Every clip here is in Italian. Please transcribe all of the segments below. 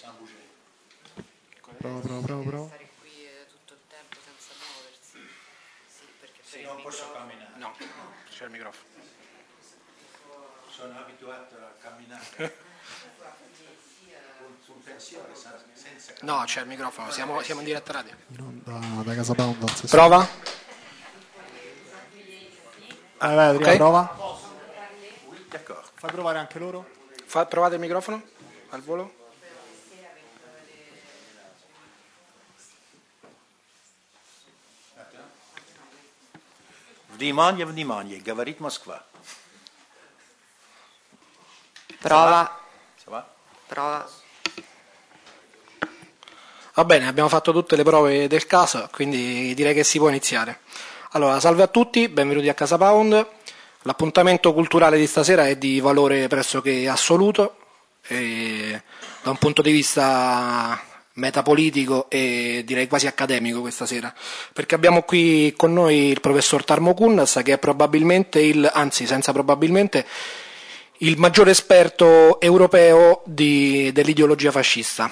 Prova. Stare qui tutto il tempo senza muoversi. Sì, perché Sì, non posso camminare. No, c'è il microfono. Sono abituato a camminare sul pensiero senza camminare. No, c'è il microfono, siamo in diretta radio. Da Casa Pound. Prova? Ok. Prova. D'accordo. Fai provare anche loro. Provate il microfono al volo. Внимание, говорит Москва. Prova. Ça va? Prova. Va bene, abbiamo fatto tutte le prove del caso, quindi direi che si può iniziare. Allora, salve a tutti, benvenuti a Casa Pound. L'appuntamento culturale di stasera è di valore pressoché assoluto, e da un punto di vista metapolitico e direi quasi accademico questa sera, perché abbiamo qui con noi il professor Tarmo Kunnas, che è probabilmente senza probabilmente, il maggiore esperto europeo dell'ideologia fascista.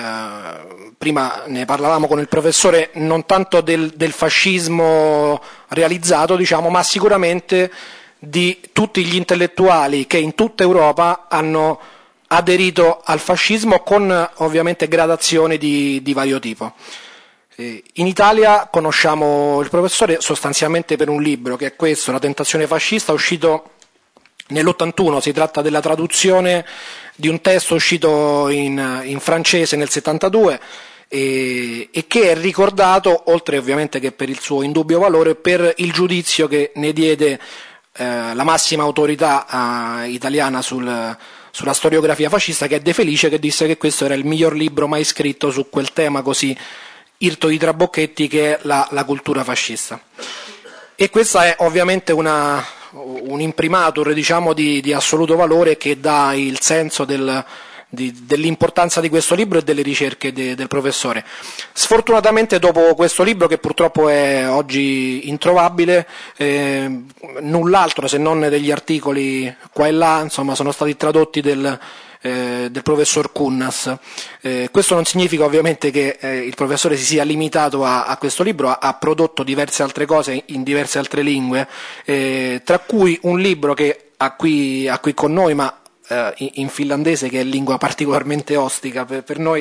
Prima ne parlavamo con il professore non tanto del fascismo realizzato, diciamo, ma sicuramente di tutti gli intellettuali che in tutta Europa hanno aderito al fascismo, con ovviamente gradazioni di vario tipo. In Italia conosciamo il professore sostanzialmente per un libro, che è questo, La tentazione fascista, uscito nell'81. Si tratta della traduzione di un testo uscito in francese nel 72 e che è ricordato, oltre ovviamente che per il suo indubbio valore, per il giudizio che ne diede la massima autorità italiana sulla storiografia fascista, che è De Felice, che disse che questo era il miglior libro mai scritto su quel tema così irto di trabocchetti che è la cultura fascista. E questa è ovviamente un imprimatur, diciamo, di assoluto valore, che dà il senso dell'importanza di questo libro e delle ricerche del professore. Sfortunatamente, dopo questo libro, che purtroppo è oggi introvabile, null'altro se non degli articoli qua e là, insomma, sono stati tradotti del professor Kunnas. Questo non significa ovviamente che il professore si sia limitato a questo libro, ha prodotto diverse altre cose in diverse altre lingue, tra cui un libro che ha qui con noi, ma in finlandese, che è lingua particolarmente ostica per noi,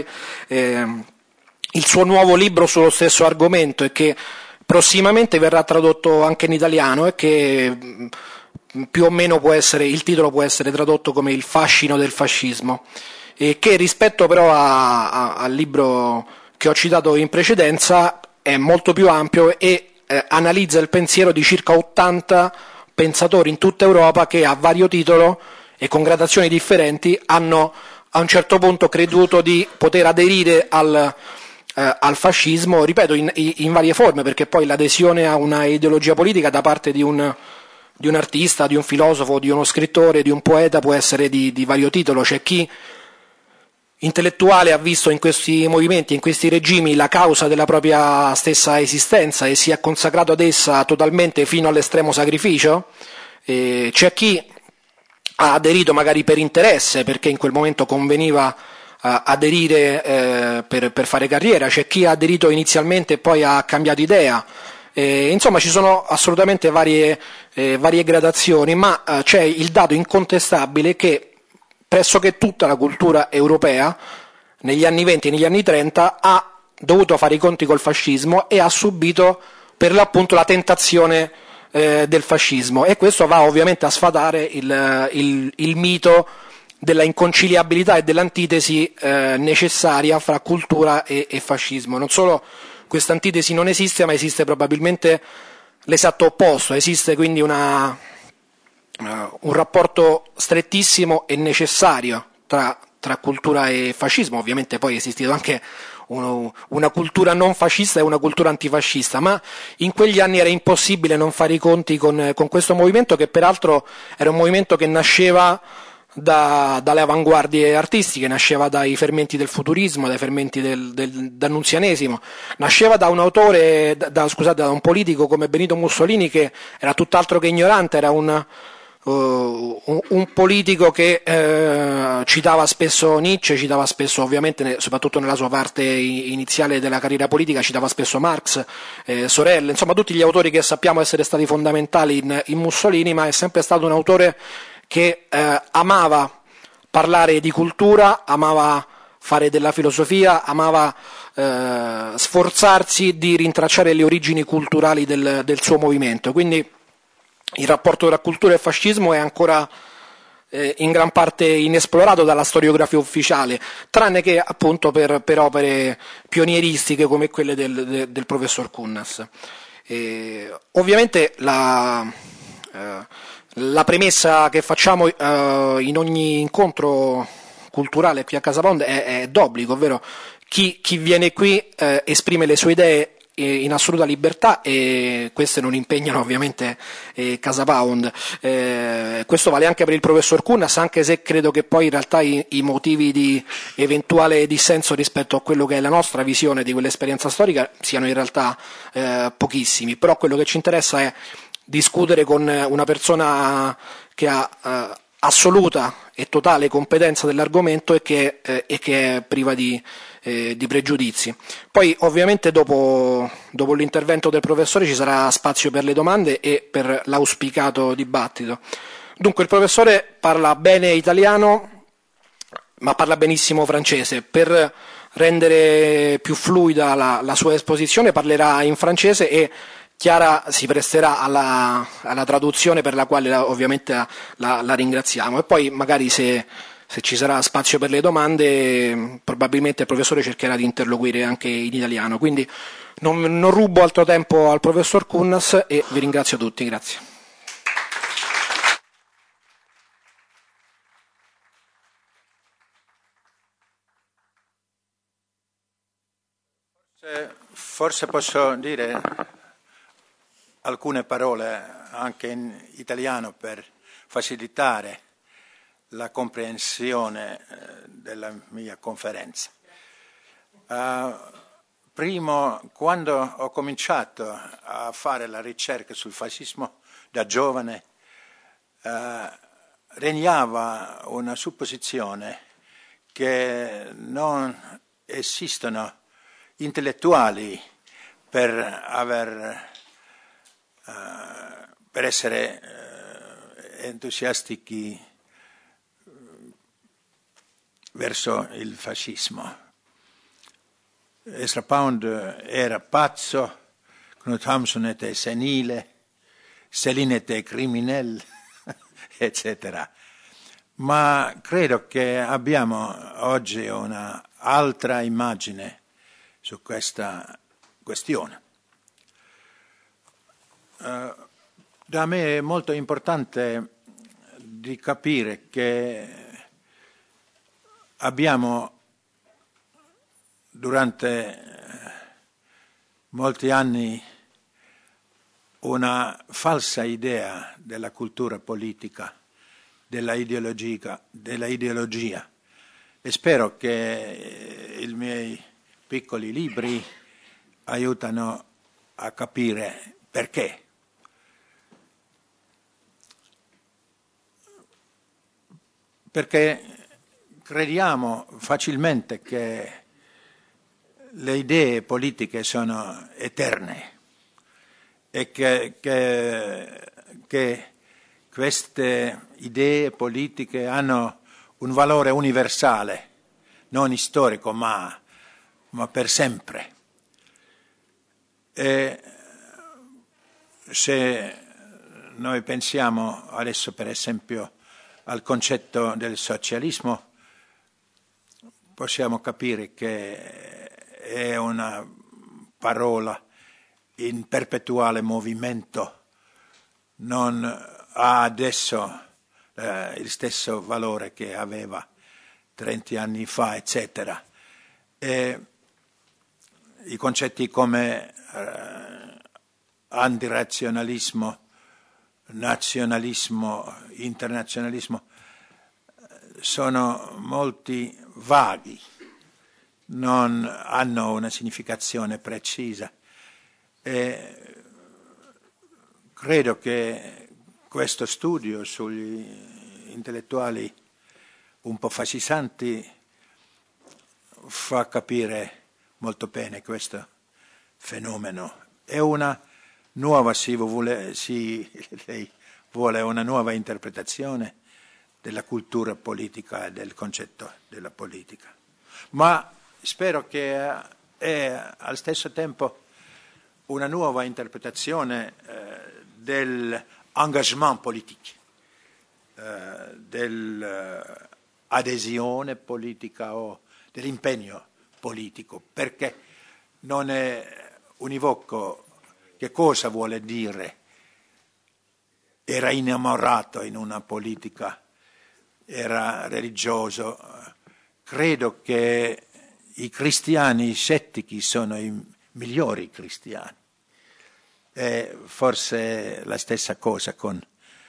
il suo nuovo libro sullo stesso argomento, e che prossimamente verrà tradotto anche in italiano, e che più o meno il titolo può essere tradotto come Il fascino del fascismo, e che rispetto però al libro che ho citato in precedenza è molto più ampio e analizza il pensiero di circa 80 pensatori in tutta Europa, che a vario titolo e con gradazioni differenti hanno a un certo punto creduto di poter aderire al fascismo, ripeto, in varie forme, perché poi l'adesione a una ideologia politica da parte di un artista, di un filosofo, di uno scrittore, di un poeta può essere di vario titolo. C'è chi intellettuale ha visto in questi movimenti, in questi regimi, la causa della propria stessa esistenza e si è consacrato ad essa totalmente fino all'estremo sacrificio. C'è chi ha aderito magari per interesse, perché in quel momento conveniva aderire per fare carriera. C'è chi ha aderito inizialmente e poi ha cambiato idea. Insomma, ci sono assolutamente varie gradazioni, ma c'è il dato incontestabile che pressoché tutta la cultura europea negli anni 20 e negli anni 30 ha dovuto fare i conti col fascismo e ha subito per l'appunto la tentazione del fascismo, e questo va ovviamente a sfatare il mito della inconciliabilità e dell'antitesi necessaria fra cultura e fascismo. Non solo questa antitesi non esiste, ma esiste probabilmente l'esatto opposto. Esiste quindi un rapporto strettissimo e necessario tra cultura e fascismo. Ovviamente poi è esistito anche una cultura non fascista e una cultura antifascista, ma in quegli anni era impossibile non fare i conti con questo movimento, che peraltro era un movimento che nasceva dalle avanguardie artistiche, nasceva dai fermenti del futurismo, dai fermenti dell'annunzianesimo, nasceva da un autore, da un politico come Benito Mussolini, che era tutt'altro che ignorante, era un un politico che citava spesso Nietzsche, citava spesso, ovviamente soprattutto nella sua parte iniziale della carriera politica, citava spesso Marx, Sorel, insomma tutti gli autori che sappiamo essere stati fondamentali in Mussolini, ma è sempre stato un autore che amava parlare di cultura, amava fare della filosofia, amava sforzarsi di rintracciare le origini culturali del suo movimento. Quindi il rapporto tra cultura e fascismo è ancora in gran parte inesplorato dalla storiografia ufficiale, tranne che appunto per opere pionieristiche come quelle del professor Kunnas. Ovviamente la premessa che facciamo in ogni incontro culturale qui a CasaPound è d'obbligo, ovvero chi viene qui esprime le sue idee in assoluta libertà e queste non impegnano ovviamente CasaPound. Questo vale anche per il professor Kunnas, anche se credo che poi in realtà i motivi di eventuale dissenso rispetto a quello che è la nostra visione di quell'esperienza storica siano in realtà pochissimi, però quello che ci interessa è discutere con una persona che ha assoluta e totale competenza dell'argomento e che è priva di pregiudizi. Poi ovviamente dopo l'intervento del professore ci sarà spazio per le domande e per l'auspicato dibattito. Dunque il professore parla bene italiano ma parla benissimo francese. Per rendere più fluida la sua esposizione parlerà in francese e Chiara si presterà alla traduzione, per la quale ovviamente la ringraziamo, e poi magari se ci sarà spazio per le domande probabilmente il professore cercherà di interloquire anche in italiano, quindi non rubo altro tempo al professor Kunnas e vi ringrazio tutti, grazie. Forse posso dire alcune parole anche in italiano per facilitare la comprensione della mia conferenza. Primo, quando ho cominciato a fare la ricerca sul fascismo da giovane, regnava una supposizione che non esistono intellettuali per essere entusiastici verso il fascismo. Ezra Pound era pazzo, Knut Hamsun était senile, Céline était criminelle, eccetera. Ma credo che abbiamo oggi una altra immagine su questa questione. Da me è molto importante di capire che abbiamo durante molti anni una falsa idea della cultura politica, della ideologia, e spero che i miei piccoli libri aiutano a capire perché. Perché crediamo facilmente che le idee politiche sono eterne e che queste idee politiche hanno un valore universale, non storico, ma per sempre. E se noi pensiamo adesso, per esempio, al concetto del socialismo, possiamo capire che è una parola in perpetuale movimento, non ha adesso il stesso valore che aveva 30 anni fa, eccetera. E i concetti come antirazionalismo, nazionalismo, internazionalismo sono molti vaghi, non hanno una significazione precisa e credo che questo studio sugli intellettuali un po' fascisanti fa capire molto bene questo fenomeno. È una nuova, lei vuole una nuova interpretazione della cultura politica e del concetto della politica. Ma spero che è al stesso tempo una nuova interpretazione dell'engagement politique, dell'adesione politica o dell'impegno politico, perché non è univoco che cosa vuole dire era innamorato in una politica, era religioso. Credo che i cristiani scettici sono i migliori cristiani. È forse la stessa cosa con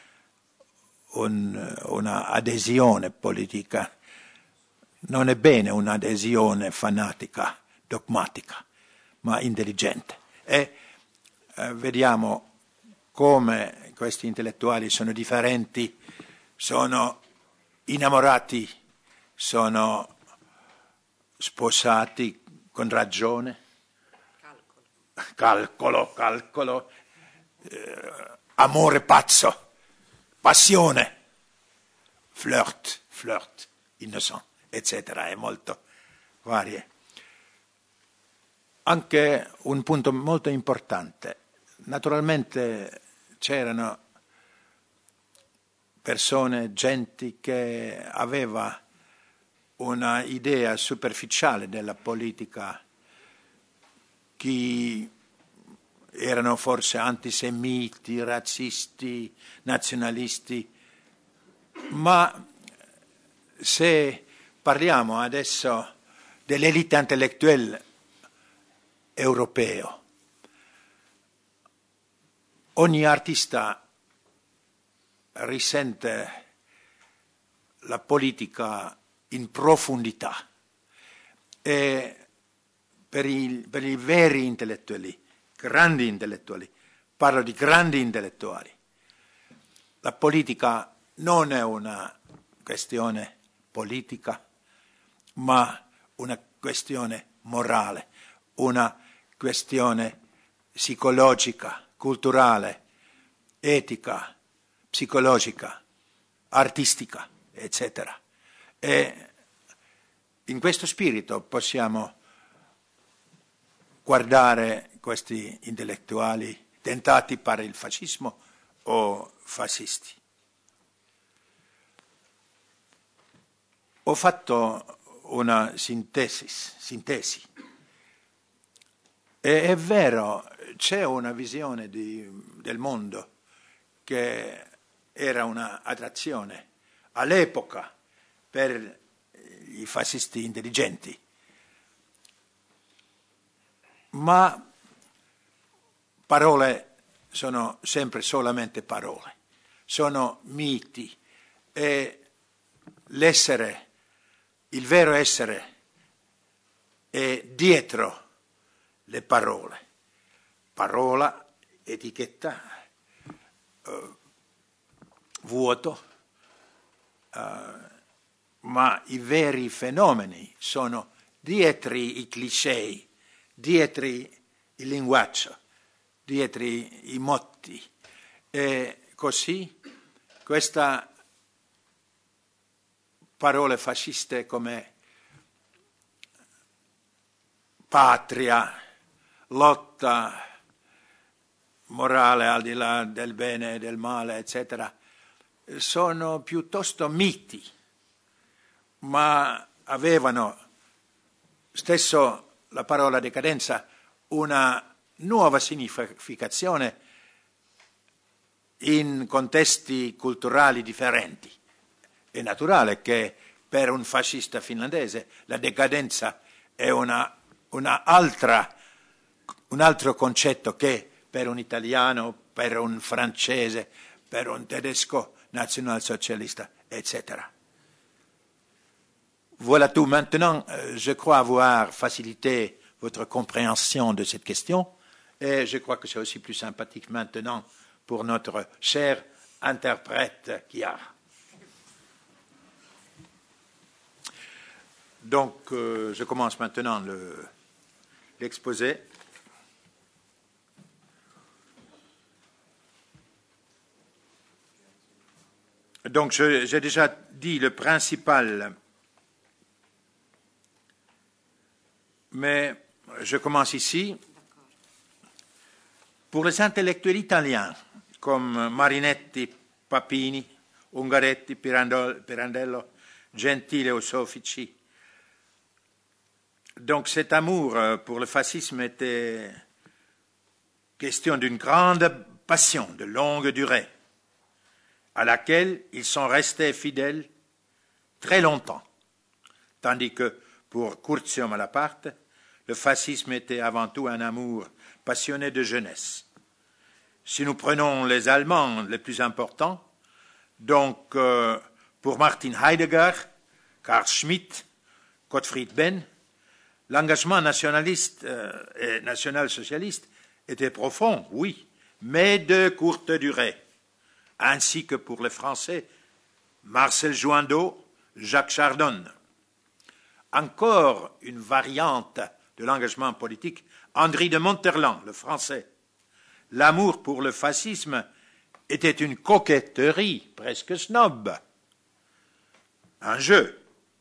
una adesione politica. Non è bene un'adesione fanatica, dogmatica, ma intelligente. E vediamo come questi intellettuali sono differenti, sono innamorati, sono sposati con ragione, calcolo, amore pazzo, passione, flirt, innocent, eccetera, è molto varie. Anche un punto molto importante, naturalmente c'erano persone, genti che aveva una idea superficiale della politica, che erano forse antisemiti, razzisti, nazionalisti, ma se parliamo adesso dell'elite intellettuelle europeo, ogni artista risente la politica in profondità e per i veri intellettuali, grandi intellettuali, parlo di grandi intellettuali, la politica non è una questione politica, ma una questione morale, una questione psicologica, culturale, etica, psicologica, artistica, eccetera. E in questo spirito possiamo guardare questi intellettuali tentati per il fascismo o fascisti. Ho fatto una sintesi. E è vero, c'è una visione del mondo che era un'attrazione all'epoca per i fascisti intelligenti, ma parole sono sempre solamente parole, sono miti e l'essere, il vero essere è dietro le parole. Parola, etichetta, vuoto, ma i veri fenomeni sono dietro i cliché, dietro il linguaggio, dietro i motti. E così queste parole fasciste come patria, lotta morale al di là del bene e del male, eccetera, sono piuttosto miti, ma avevano, stesso la parola decadenza, una nuova significazione in contesti culturali differenti. È naturale che per un fascista finlandese la decadenza è un altro concetto che per un italiano, per un francese, per un tedesco nazionalsocialista, etc. Voilà tout. Maintenant, je crois avoir facilité votre compréhension de cette question et je crois que c'est aussi plus sympathique maintenant pour notre cher interprète qu'il y a. Donc, je commence maintenant l'exposé. Donc, j'ai déjà dit le principal, mais je commence ici. Pour les intellectuels italiens, comme Marinetti, Papini, Ungaretti, Pirandello, Gentile ou Soffici, donc cet amour pour le fascisme était question d'une grande passion de longue durée, à laquelle ils sont restés fidèles très longtemps, tandis que pour Curzio Malaparte, le fascisme était avant tout un amour passionné de jeunesse. Si nous prenons les Allemands les plus importants, donc pour Martin Heidegger, Carl Schmitt, Gottfried Benn, l'engagement nationaliste et national-socialiste était profond, oui, mais de courte durée, ainsi que pour les Français, Marcel Jouandeau, Jacques Chardon. Encore une variante de l'engagement politique, Henri de Monterland, le Français. L'amour pour le fascisme était une coquetterie presque snob, un jeu.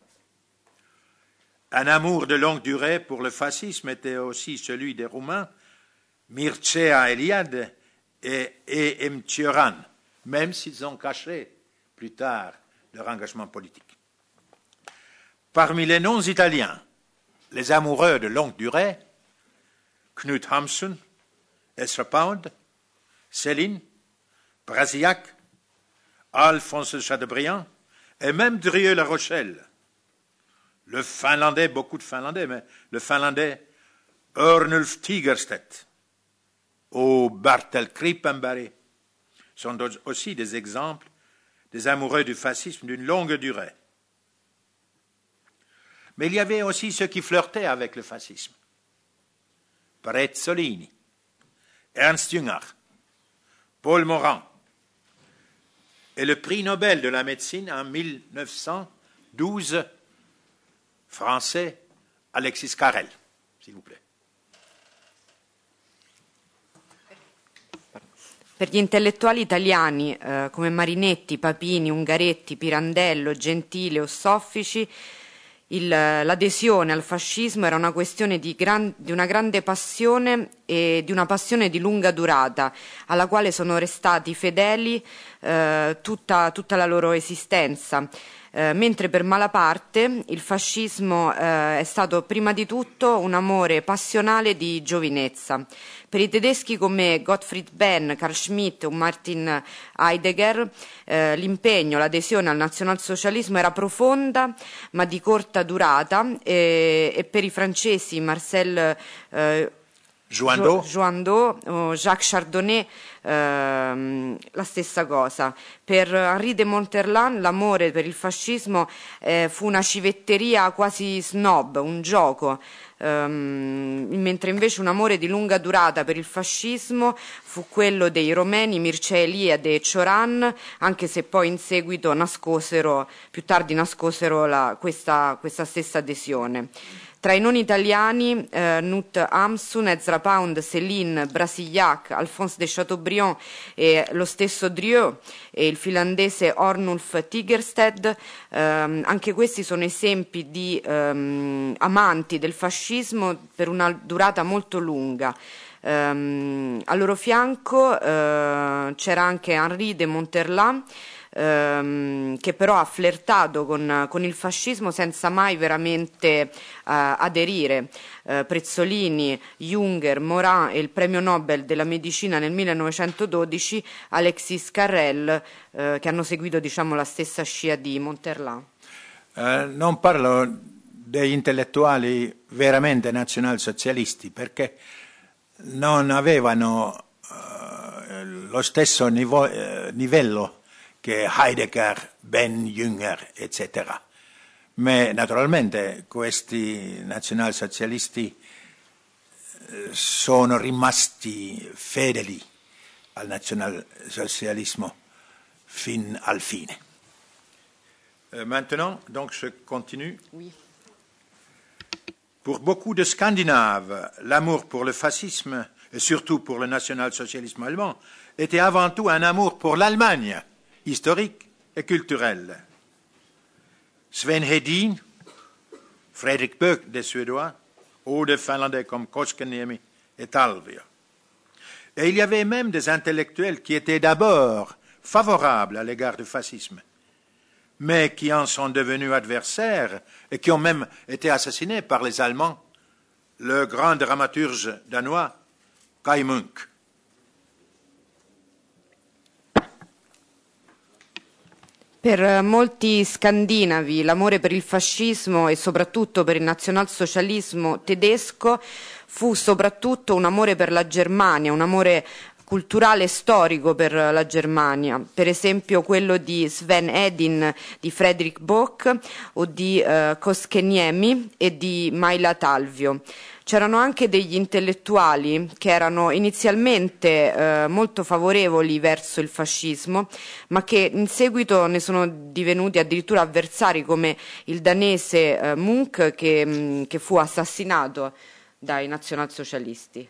Un amour de longue durée pour le fascisme était aussi celui des Roumains, Mircea Eliade et M. Cioran, même s'ils ont caché plus tard leur engagement politique. Parmi les non-italiens, les amoureux de longue durée, Knut Hamsun, Ezra Pound, Céline, Brasillac, Alphonse de Chateaubriand et même Drieux-La Rochelle. Le Finlandais, beaucoup de Finlandais, mais le Finlandais Ernulf Tigerstedt ou Bartel Krippenberg sont aussi des exemples des amoureux du fascisme d'une longue durée. Mais il y avait aussi ceux qui flirtaient avec le fascisme. Prezzolini, Ernst Jünger, Paul Morand et le prix Nobel de la médecine en 1912, français Alexis Carrel, s'il vous plaît. Per gli intellettuali italiani come Marinetti, Papini, Ungaretti, Pirandello, Gentile o Soffici, l'adesione al fascismo era una questione di una grande passione e di una passione di lunga durata, alla quale sono restati fedeli tutta la loro esistenza. Mentre per Malaparte il fascismo è stato prima di tutto un amore passionale di giovinezza. Per i tedeschi come Gottfried Benn, Carl Schmitt o Martin Heidegger l'impegno, l'adesione al nazionalsocialismo era profonda ma di corta durata e per i francesi Marcel Jouandeau o Jacques Chardonnay la stessa cosa. Per Henri de Monterland l'amore per il fascismo fu una civetteria quasi snob, un gioco, mentre invece un amore di lunga durata per il fascismo fu quello dei romeni Mircea Eliade e Cioran, anche se poi in seguito più tardi nascosero questa stessa adesione. Tra i non italiani, Knut Hamsun, Ezra Pound, Céline, Brasillac, Alphonse de Chateaubriand e lo stesso Drieux e il finlandese Ernulf Tigerstedt, anche questi sono esempi di amanti del fascismo per una durata molto lunga. Al loro fianco c'era anche Henri de Monterland, che però ha flirtato con il fascismo senza mai veramente aderire. Prezzolini, Junger, Morin e il premio Nobel della medicina nel 1912 Alexis Carrel, che hanno seguito la stessa scia di Monterland. Non parlo degli intellettuali veramente nazionalsocialisti perché non avevano lo stesso livello che Heidegger, Benn, Jünger, eccetera. Ma naturalmente questi nazionalsocialisti sono rimasti fedeli al nazionalsocialismo fin al fine. Maintenant, donc je continue. Oui. Pour beaucoup de Scandinaves, l'amour pour le fascisme, et surtout pour le national-socialisme allemand, était avant tout un amour pour l'Allemagne, historique et culturel. Sven Hedin, Fredrik Böck des Suédois, ou des Finlandais comme Koskaniemi et Talvio. Et il y avait même des intellectuels qui étaient d'abord favorables à l'égard du fascisme, mais qui en sont devenus adversaires et qui ont même été assassinés par les Allemands, le grand dramaturge danois Kai Munk. Per molti scandinavi l'amore per il fascismo e soprattutto per il nazionalsocialismo tedesco fu soprattutto un amore per la Germania, un amore culturale e storico per la Germania, per esempio quello di Sven Hedin, di Fredrik Böck o di Koskeniemi e di Maila Talvio. C'erano anche degli intellettuali che erano inizialmente molto favorevoli verso il fascismo, ma che in seguito ne sono divenuti addirittura avversari, come il danese Munch che fu assassinato dai nazionalsocialisti.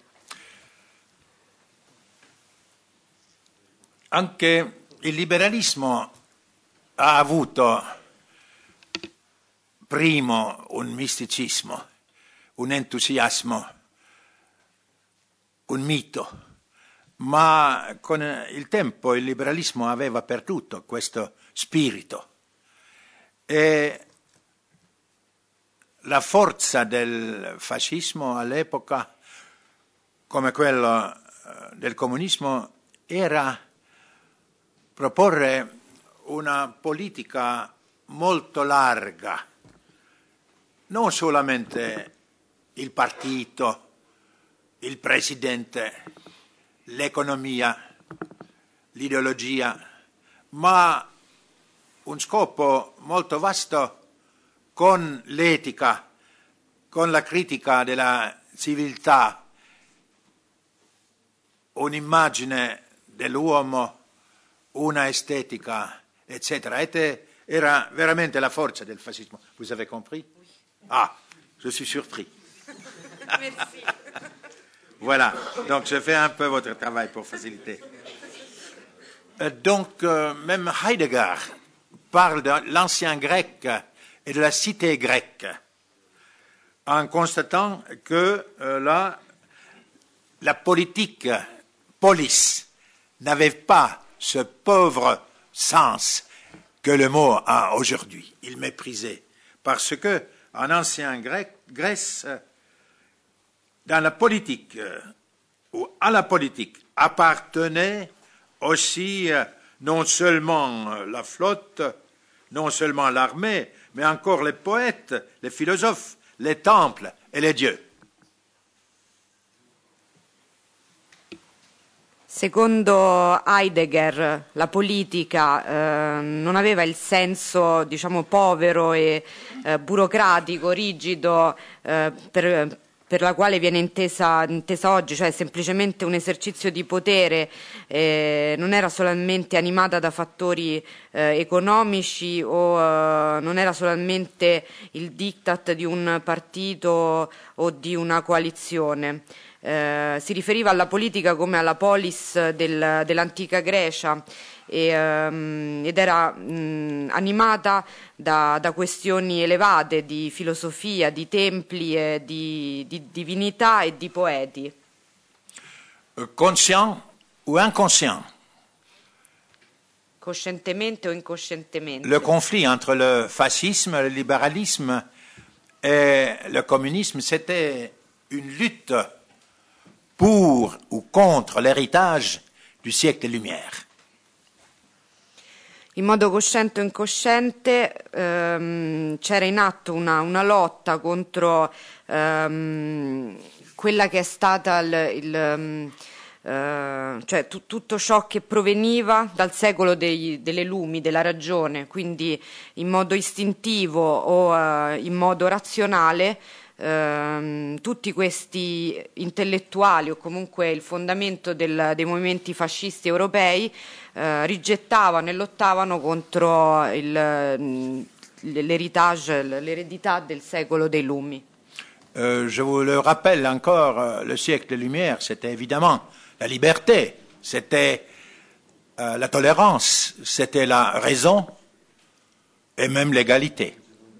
Anche il liberalismo ha avuto primo un misticismo, un entusiasmo, un mito, ma con il tempo il liberalismo aveva perduto questo spirito e la forza del fascismo all'epoca, come quello del comunismo, era proporre una politica molto larga, non solamente il partito, il presidente, l'economia, l'ideologia, ma un scopo molto vasto con l'etica, con la critica della civiltà, un'immagine dell'uomo, una estetica, eccetera. Era veramente la forza del fascismo. Vous avez compris? Oui. Ah, je suis surpris. Merci. Voilà, donc je fais un peu votre travail pour faciliter. Donc, même Heidegger parle de l'ancien grec et de la cité grecque, en constatant que la politique, polis, n'avait pas ce pauvre sens que le mot a aujourd'hui. Il méprisait. Parce que, en ancien Grèce, dans la politique, ou à la politique, appartenait aussi non seulement la flotte, non seulement l'armée, mais encore les poètes, les philosophes, les temples et les dieux. Secondo Heidegger la politica non aveva il senso, diciamo, povero e burocratico, rigido per la quale viene intesa oggi, cioè semplicemente un esercizio di potere, non era solamente animata da fattori economici o non era solamente il diktat di un partito o di una coalizione. Si riferiva alla politica come alla polis dell'antica Grecia ed era animata da questioni elevate di filosofia, di templi, di divinità e di poeti. Conscient ou inconscient? Coscientemente o incoscientemente. Le conflit entre le fascisme, le libéralisme et le communisme, c'était une lutte pour ou contre l'héritage du siècle des Lumières. In modo cosciente o incosciente c'era in atto una lotta contro quella che è stata cioè tutto ciò che proveniva dal secolo delle lumi, della ragione, quindi in modo istintivo o in modo razionale tutti questi intellettuali o comunque il fondamento dei movimenti fascisti europei rigettavano e lottavano contro l'eredità del secolo dei lumi. Je vous le rappelle encore, le siècle des Lumières, c'était évidemment la liberté, c'était la tolérance, c'était la raison et même l'égalité.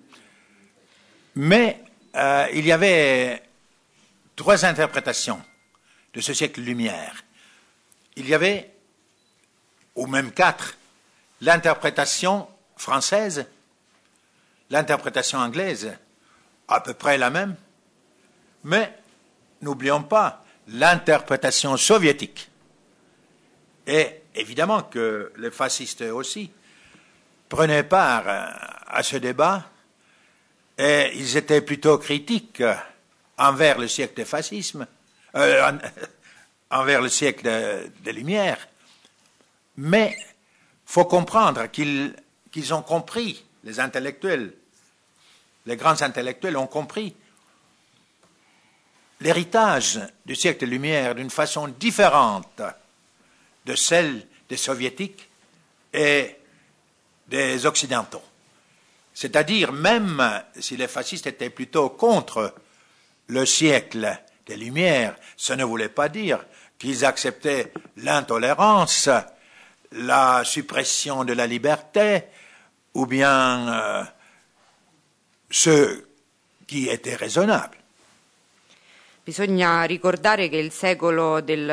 Mais il y avait trois interprétations de ce siècle des Lumières. Il y avait, ou même quatre, l'interprétation française, l'interprétation anglaise, à peu près la même, mais n'oublions pas l'interprétation soviétique. Et évidemment que les fascistes aussi prenaient part à ce débat et ils étaient plutôt critiques envers le siècle du fascisme, envers le siècle des Lumières. Mais il faut comprendre qu'ils ont compris, les intellectuels, les grands intellectuels ont compris l'héritage du siècle des Lumières d'une façon différente de celle des soviétiques et des occidentaux. C'est-à-dire, même si les fascistes étaient plutôt contre le siècle des Lumières, ça ne voulait pas dire qu'ils acceptaient l'intolérance, la suppression de la liberté, ou bien ce qui était raisonnable. Bisogna ricordare che il secolo dei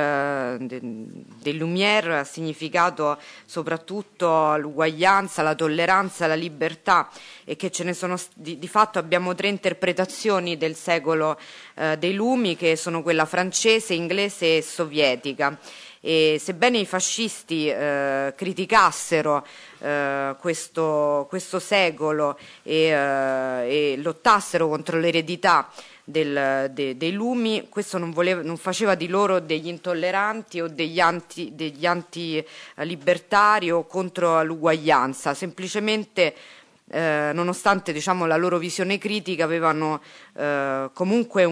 Lumière ha significato soprattutto l'uguaglianza, la tolleranza, la libertà e che ce ne sono di fatto abbiamo tre interpretazioni del secolo dei Lumi, che sono quella francese, inglese e sovietica. E sebbene i fascisti criticassero questo secolo e lottassero contro l'eredità dei Lumi, questo non faceva di loro degli intolleranti o degli antilibertari o contro l'uguaglianza, semplicemente nonostante diciamo, la loro visione critica avevano comunque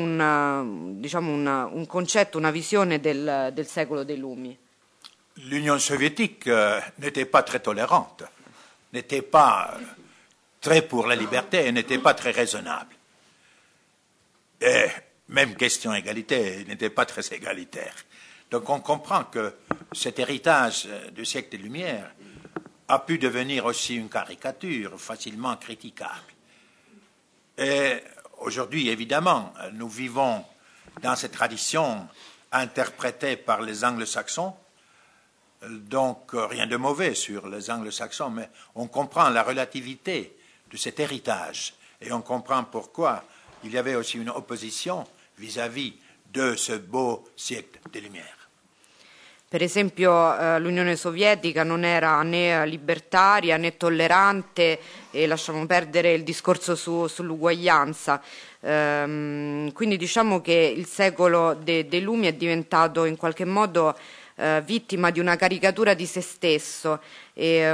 un concetto, una visione del secolo dei Lumi. L'Union soviétique n'était pas très tolérante, n'était pas très pour la liberté et n'était pas très raisonnable. Et même question égalité, n'était pas très égalitaire. Donc on comprend que cet héritage du siècle des Lumières a pu devenir aussi une caricature facilement critiquable. Et aujourd'hui, évidemment, nous vivons dans cette tradition interprétée par les anglo-saxons, donc rien de mauvais sur les anglo-saxons, mais on comprend la relativité de cet héritage et on comprend pourquoi il y avait aussi une opposition vis-à-vis de ce beau siècle des Lumières. Per esempio l'Unione Sovietica non era né libertaria né tollerante e lasciamo perdere il discorso sull'uguaglianza. Quindi diciamo che il secolo dei Lumi è diventato in qualche modo vittima di una caricatura di se stesso e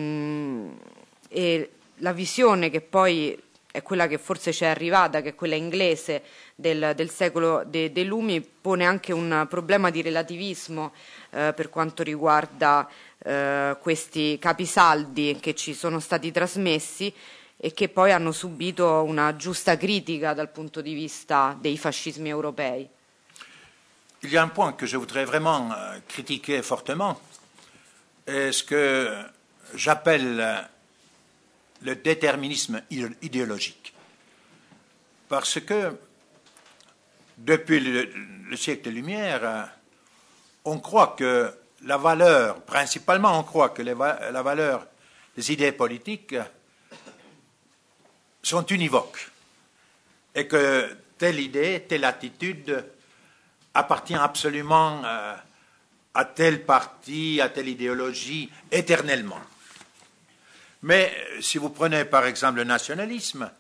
la visione che poi è quella che forse ci è arrivata, che è quella inglese del secolo dei Lumi, pone anche un problema di relativismo per quanto riguarda questi capisaldi che ci sono stati trasmessi e che poi hanno subito una giusta critica dal punto di vista dei fascismi europei. Il y a un point que je voudrais vraiment critiquer fortement, est ce que j'appelle le déterminisme idéologique. Parce que depuis le siècle des Lumières, on croit que la valeur, principalement on croit que la valeur des idées politiques sont univoques et que telle idée, telle attitude appartient absolument à tel parti, à telle idéologie, éternellement. Mais si vous prenez par exemple le nationalisme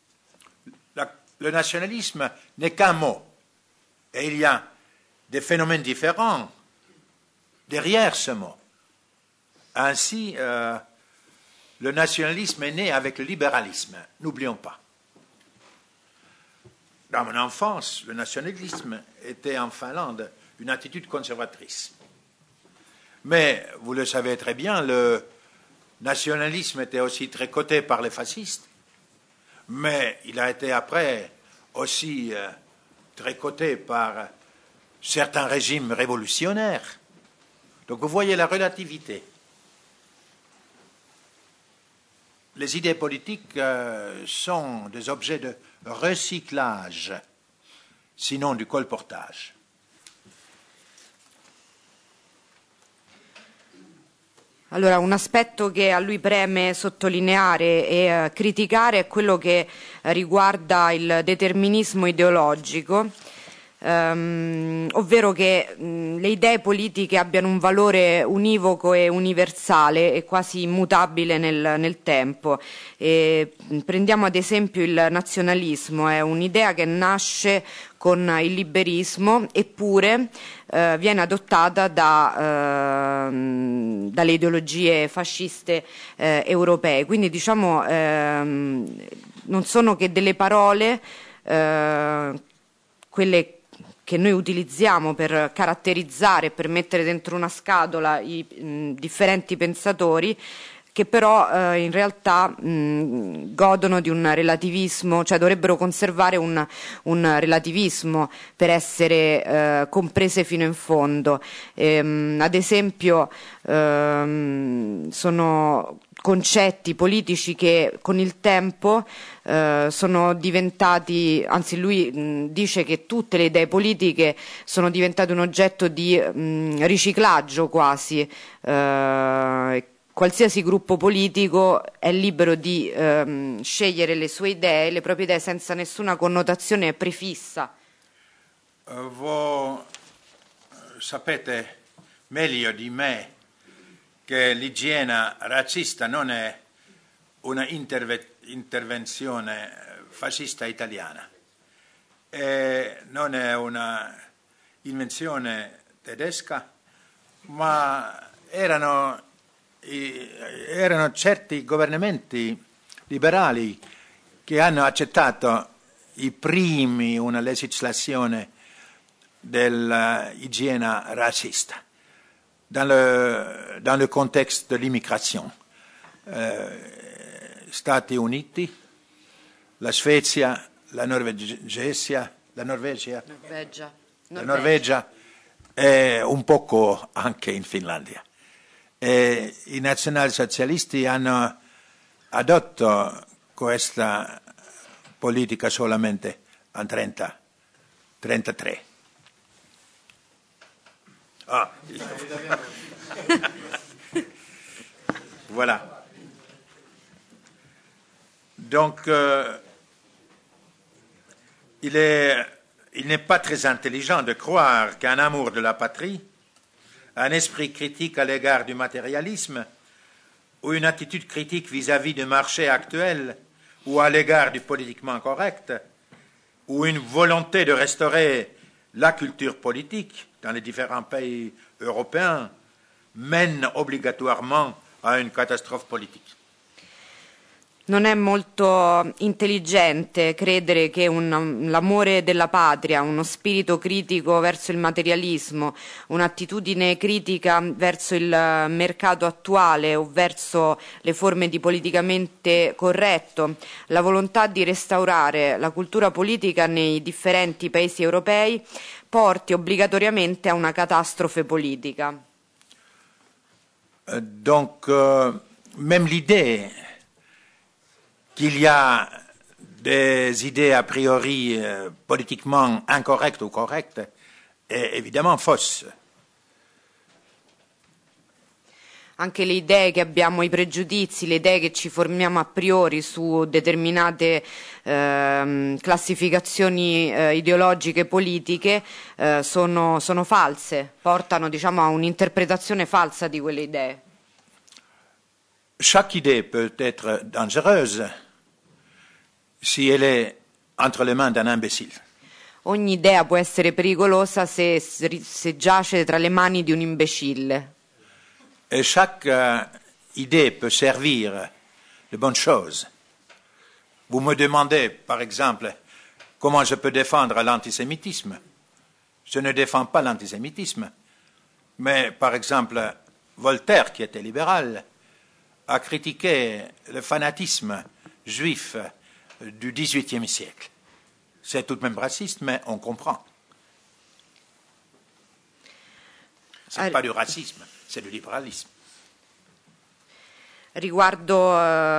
n'est qu'un mot. Et il y a des phénomènes différents derrière ce mot. Ainsi, le nationalisme est né avec le libéralisme, n'oublions pas. dans mon enfance, le nationalisme était en Finlande une attitude conservatrice. Mais, vous le savez très bien, le nationalisme était aussi très coté par les fascistes, mais il a été après aussi très coté par certains régimes révolutionnaires. Donc vous voyez la relativité. Les idées politiques sont des objets de recyclage, sinon du colportage. Allora, un aspetto che a lui preme sottolineare e criticare è quello che riguarda il determinismo ideologico, ovvero che le idee politiche abbiano un valore univoco e universale e quasi immutabile nel tempo. Prendiamo ad esempio il nazionalismo, è un'idea che nasce con il liberismo, eppure viene adottata dalle ideologie fasciste europee. Quindi diciamo non sono che delle parole, quelle che noi utilizziamo per caratterizzare e per mettere dentro una scatola i differenti pensatori, che però in realtà godono di un relativismo, cioè dovrebbero conservare un relativismo per essere comprese fino in fondo. Ad esempio sono concetti politici che con il tempo sono diventati, anzi lui dice che tutte le idee politiche sono diventate un oggetto di riciclaggio quasi. Qualsiasi gruppo politico è libero di scegliere le sue idee, le proprie idee, senza nessuna connotazione prefissa. Voi sapete meglio di me che l'igiene razzista non è una intervenzione fascista italiana, e non è una invenzione tedesca, ma erano certi governamenti liberali che hanno accettato i primi una legislazione dell'igiene razzista dans le contexte de l'immigration. Stati Uniti, la Svezia, la Norvegia e un poco anche in Finlandia. E i nazionalsocialisti hanno adottato questa politica solamente nel 1933. Ah, voilà. Donc, il n'est pas très intelligent de croire qu'un amour de la patrie, un esprit critique à l'égard du matérialisme, ou une attitude critique vis-à-vis du marché actuel, ou à l'égard du politiquement correct, ou une volonté de restaurer la culture politique dans les différents pays européens, mène obligatoirement a une catastrophe politique. Non è molto intelligente credere che l'amore della patria, uno spirito critico verso il materialismo, un'attitudine critica verso il mercato attuale o verso le forme di politicamente corretto, la volontà di restaurare la cultura politica nei differenti paesi europei porti obbligatoriamente a una catastrofe politica. Donc, même l'idée qu'il y a des idées a priori politiquement incorrectes ou correctes è évidemment fausse. Anche le idee che abbiamo, i pregiudizi, le idee che ci formiamo a priori su determinate classificazioni ideologiche politiche sono false, portano diciamo a un'interpretazione falsa di quelle idee. Chaque idée peut être dangereuse si elle est entre les mains d'un imbécile. Ogni idea può essere pericolosa se giace tra le mani di un imbecille. Et chaque idée peut servir de bonne chose. Vous me demandez, par exemple, comment je peux défendre l'antisémitisme? Je ne défends pas l'antisémitisme, mais par exemple, Voltaire, qui était libéral, a critiqué le fanatisme juif du XVIIIe siècle. C'est tout de même raciste, mais on comprend. Ce n'est pas du racisme, c'est du libéralisme. Riguardo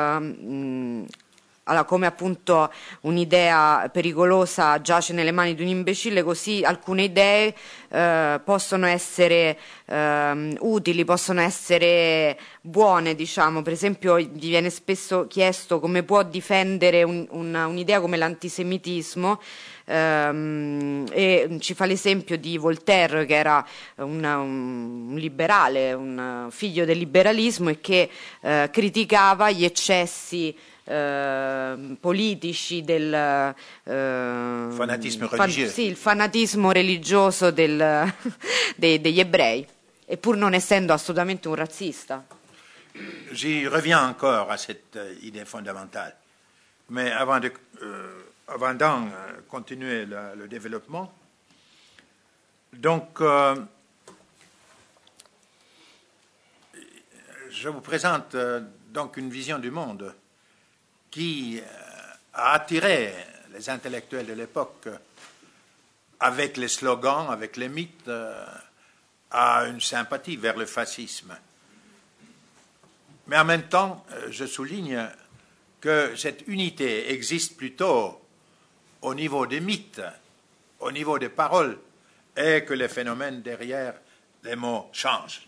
come appunto un'idea pericolosa giace nelle mani di un imbecille, così alcune idee possono essere utili, possono essere buone, diciamo. Per esempio gli viene spesso chiesto come può difendere un'idea come l'antisemitismo, e ci fa l'esempio di Voltaire, che era un liberale, un figlio del liberalismo, e che criticava gli eccessi politici del fanatismo religioso. Sì, il fanatismo religioso degli ebrei, e pur non essendo assolutamente un razzista. J'y reviens encore à cette idée fondamentale. Mais avant d'en continuer le développement, donc je vous présente donc une vision du monde qui a attiré les intellectuels de l'époque avec les slogans, avec les mythes, à une sympathie vers le fascisme. Mais en même temps, je souligne que cette unité existe plutôt au niveau des mythes, au niveau des paroles, et que les phénomènes derrière les mots changent.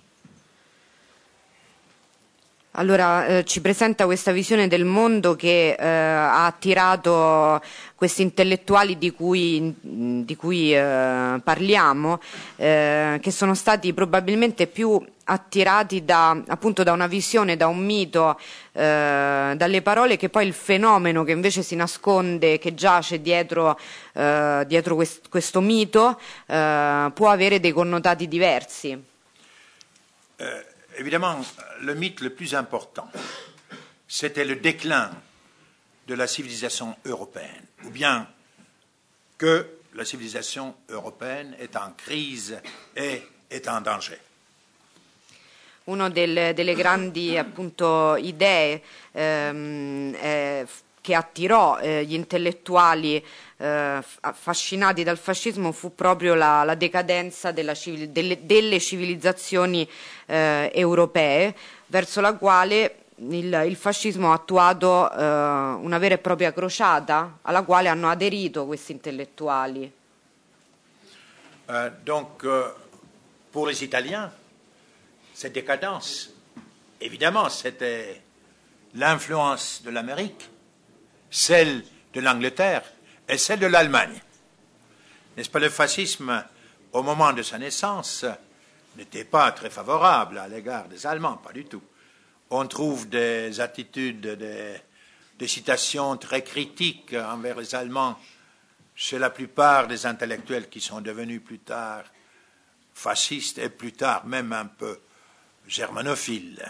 Allora, ci presenta questa visione del mondo che ha attirato questi intellettuali di cui parliamo, che sono stati probabilmente più attirati appunto da una visione, da un mito, dalle parole, che poi il fenomeno che invece si nasconde, che giace dietro questo mito, può avere dei connotati diversi. Évidemment, le mythe le plus important, c'était le déclin de la civilisation européenne, ou bien que la civilisation européenne est en crise et est en danger. Una delle grandi appunto idee che attirò gli intellettuali affascinati dal fascismo fu proprio la decadenza delle civilizzazioni europee, verso la quale il fascismo ha attuato una vera e propria crociata, alla quale hanno aderito questi intellettuali. Donc, pour les Italiens, cette décadence, évidemment, c'était l'influence de l'Amérique, celle de l'Angleterre et celle de l'Allemagne. N'est-ce pas, le fascisme, au moment de sa naissance, n'était pas très favorable à l'égard des Allemands, pas du tout. On trouve des attitudes, des citations très critiques envers les Allemands chez la plupart des intellectuels qui sont devenus plus tard fascistes et plus tard même un peu germanophiles.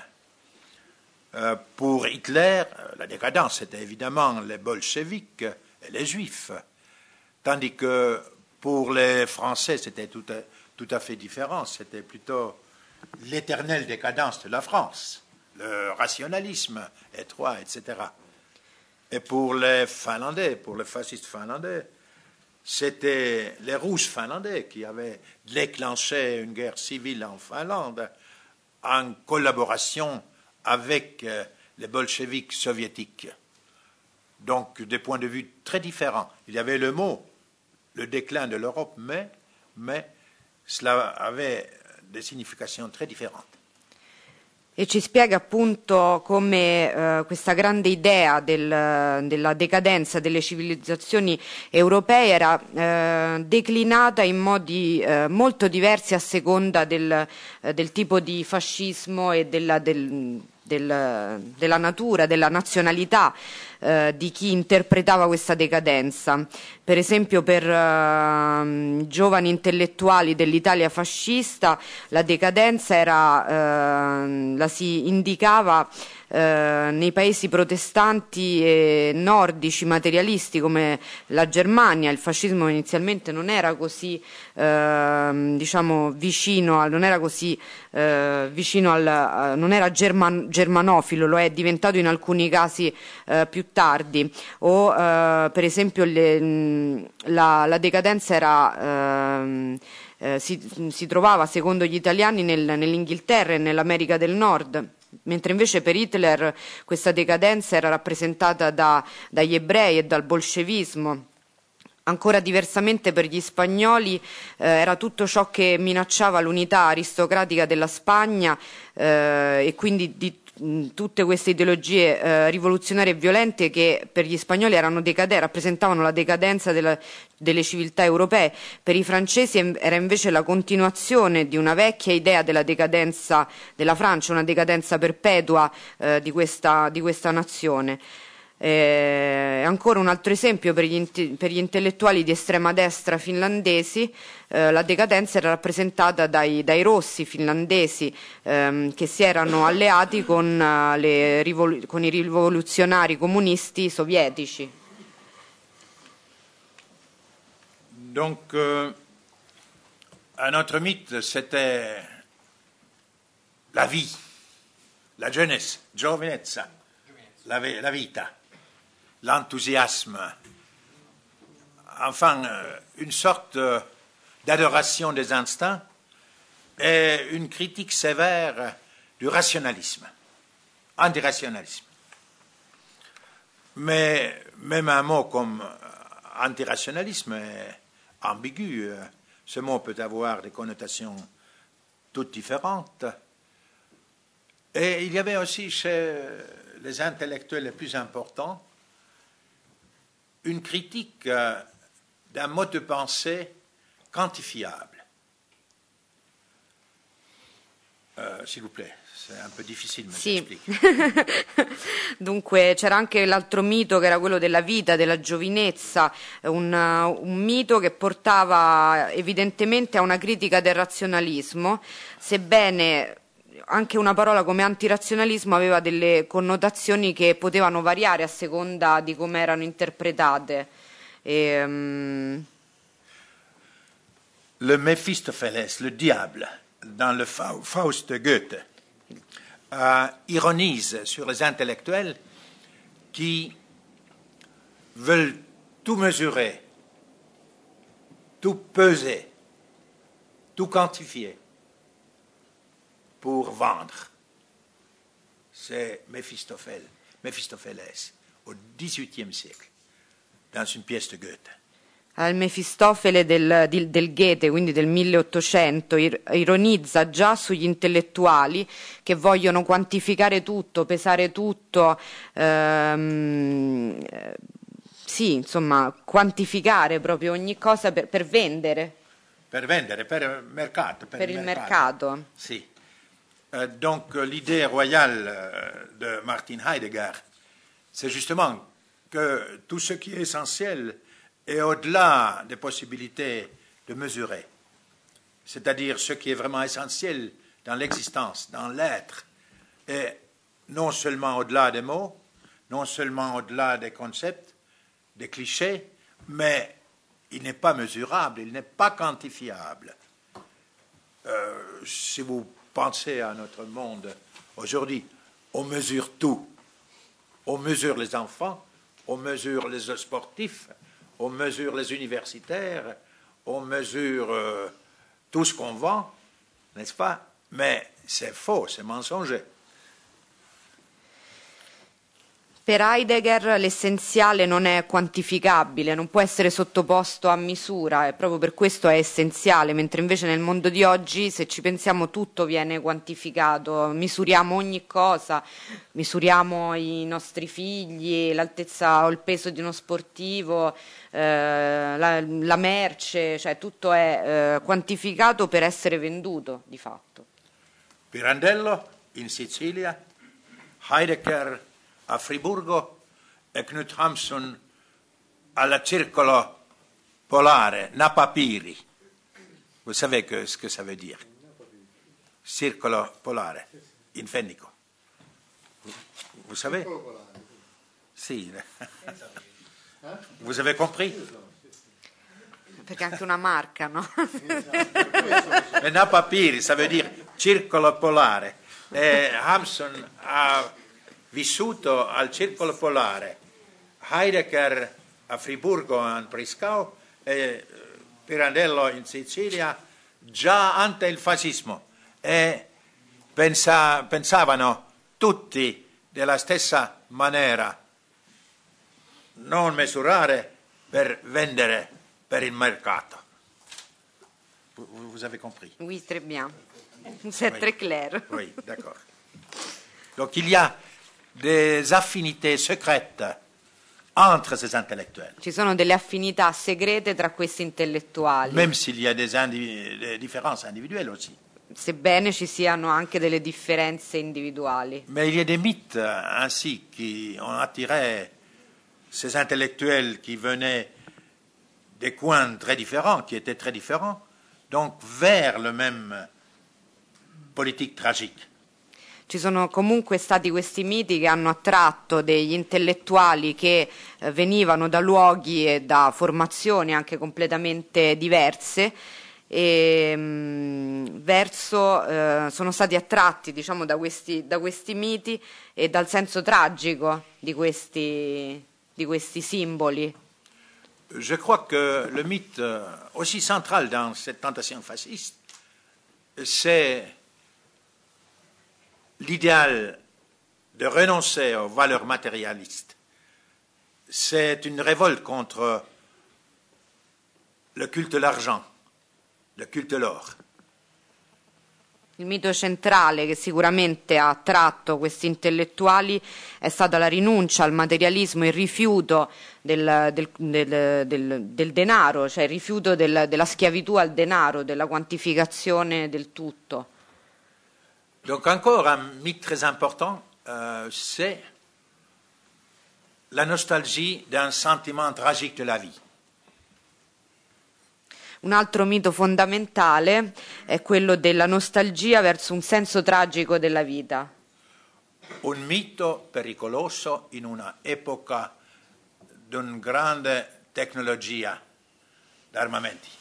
Pour Hitler, la décadence, c'était évidemment les bolcheviks et les juifs, tandis que pour les Français, c'était tout à fait différent. C'était plutôt l'éternelle décadence de la France, le rationalisme étroit, etc. Et pour les Finlandais, pour les fascistes finlandais, c'était les Rouges finlandais qui avaient déclenché une guerre civile en Finlande en collaboration avec les bolcheviks soviétiques. Donc, des points de vue très différents. Il y avait le mot, le déclin de l'Europe, mais cela avait des significations très différentes. E ci spiega appunto come questa grande idea della decadenza delle civilizzazioni europee era declinata in modi molto diversi a seconda del tipo di fascismo e della natura, della nazionalità di chi interpretava questa decadenza. Per esempio per giovani intellettuali dell'Italia fascista la decadenza la si indicava nei paesi protestanti e nordici materialisti come la Germania. Il fascismo inizialmente non era così diciamo vicino non era così vicino non era germanofilo, lo è diventato in alcuni casi più tardi, o per esempio la decadenza era si trovava secondo gli italiani nell'Inghilterra e nell'America del Nord, mentre invece per Hitler questa decadenza era rappresentata dagli ebrei e dal bolscevismo. Ancora diversamente per gli spagnoli era tutto ciò che minacciava l'unità aristocratica della Spagna e quindi di tutte queste ideologie rivoluzionarie e violente che per gli spagnoli rappresentavano la decadenza delle civiltà europee. Per i francesi era invece la continuazione di una vecchia idea della decadenza della Francia, una decadenza perpetua di questa nazione. Ancora un altro esempio per gli intellettuali di estrema destra finlandesi, la decadenza era rappresentata dai rossi finlandesi che si erano alleati con i rivoluzionari comunisti sovietici. Donc, un autre mythe, c'était la vie, la jeunesse, giovinezza, la vita, l'enthousiasme, enfin une sorte d'adoration des instincts et une critique sévère du rationalisme, antirationalisme. Mais même un mot comme antirationalisme est ambigu. Ce mot peut avoir des connotations toutes différentes. Et il y avait aussi chez les intellectuels les plus importants une critique d'un mode de pensée quantifiable. S'il vous plaît, c'est un peu difficile, mais Sì. j'explique. Dunque c'era anche l'altro mito che era quello della vita, della giovinezza, un mito che portava evidentemente a una critica del razionalismo, sebbene anche una parola come antirazionalismo aveva delle connotazioni che potevano variare a seconda di come erano interpretate. Le Méphistophélès, le diable, dans le Faust de Goethe, ironise sur les intellectuels qui veulent tout mesurer, tout peser, tout quantifier pour vendre. C'est Méphistophélès au XVIIIe siècle, dans une pièce de Goethe. Il Mefistofele del Goethe, quindi del 1800, ironizza già sugli intellettuali che vogliono quantificare tutto, pesare tutto, sì, insomma, quantificare proprio ogni cosa per vendere. Per vendere, per il mercato. Per il mercato. Sì. Donc l'idée royale de Martin Heidegger, c'est justement que tout ce qui est essentiel est au-delà des possibilités de mesurer. C'est-à-dire ce qui est vraiment essentiel dans l'existence, dans l'être, est non seulement au-delà des mots, non seulement au-delà des concepts, des clichés, mais il n'est pas mesurable, il n'est pas quantifiable. Si vous pensez à notre monde aujourd'hui, on mesure tout. On mesure les enfants, on mesure les sportifs, on mesure les universitaires, on mesure tout ce qu'on vend, n'est-ce pas? Mais c'est faux, c'est mensonger. Per Heidegger l'essenziale non è quantificabile, non può essere sottoposto a misura e proprio per questo è essenziale, mentre invece nel mondo di oggi, se ci pensiamo, tutto viene quantificato, misuriamo ogni cosa, misuriamo i nostri figli, l'altezza o il peso di uno sportivo, la merce, cioè tutto è quantificato per essere venduto di fatto. Pirandello in Sicilia, Heidegger a Friburgo e Knut Hamsun al circolo polare, Napapiri. Vous savez ce que ça veut dire? Circolo polare, in fennico. Vous savez? Si. Vous avez compris? Perché è anche una marca, no? Le Napapiri, ça veut dire circolo polare. E Hamsun ha vissuto al circolo polare, Heidegger a Friburgo in Brisgau e Pirandello in Sicilia, già ante il fascismo, e pensavano tutti della stessa maniera, non misurare per vendere per il mercato. Vous avez compris? Oui, très bien. C'est très clair. Oui, d'accord. Donc il y a des affinités secrètes entre ces intellectuels, Ci sono delle affinità segrete tra questi intellettuali, même s'il y a des différences individuelles aussi. sebbene ci siano anche delle differenze individuali. Mais il y a des mythes ainsi qui ont attiré ces intellectuels qui venaient des coins très différents, qui étaient très différents, donc vers le même politique tragique. Ci sono comunque stati questi miti che hanno attratto degli intellettuali che venivano da luoghi e da formazioni anche completamente diverse e sono stati attratti, diciamo, da questi miti e dal senso tragico di questi simboli. Je crois que le mythe aussi central dans cette tentation fasciste, c'est l'idéal de renoncer aux valeurs matérialistes. C'est une révolte contre le culte de l'argent, le culte de l'or. Il mito centrale che sicuramente ha attratto questi intellettuali è stata la rinuncia al materialismo, il rifiuto del denaro, cioè il rifiuto della schiavitù al denaro, della quantificazione del tutto. Donc encore un mythe très important, c'est la nostalgie d'un sentiment tragique de la vie. Un altro mito fondamentale è quello della nostalgia verso un senso tragico della vita. Un mito pericoloso in una epoca di una grande tecnologia d'armamenti,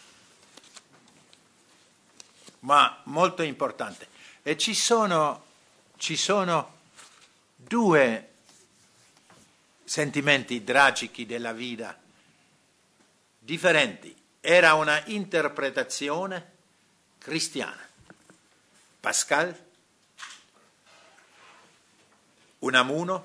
ma molto importante. E ci sono due sentimenti tragici della vita differenti. Era una interpretazione cristiana. Pascal, Unamuno,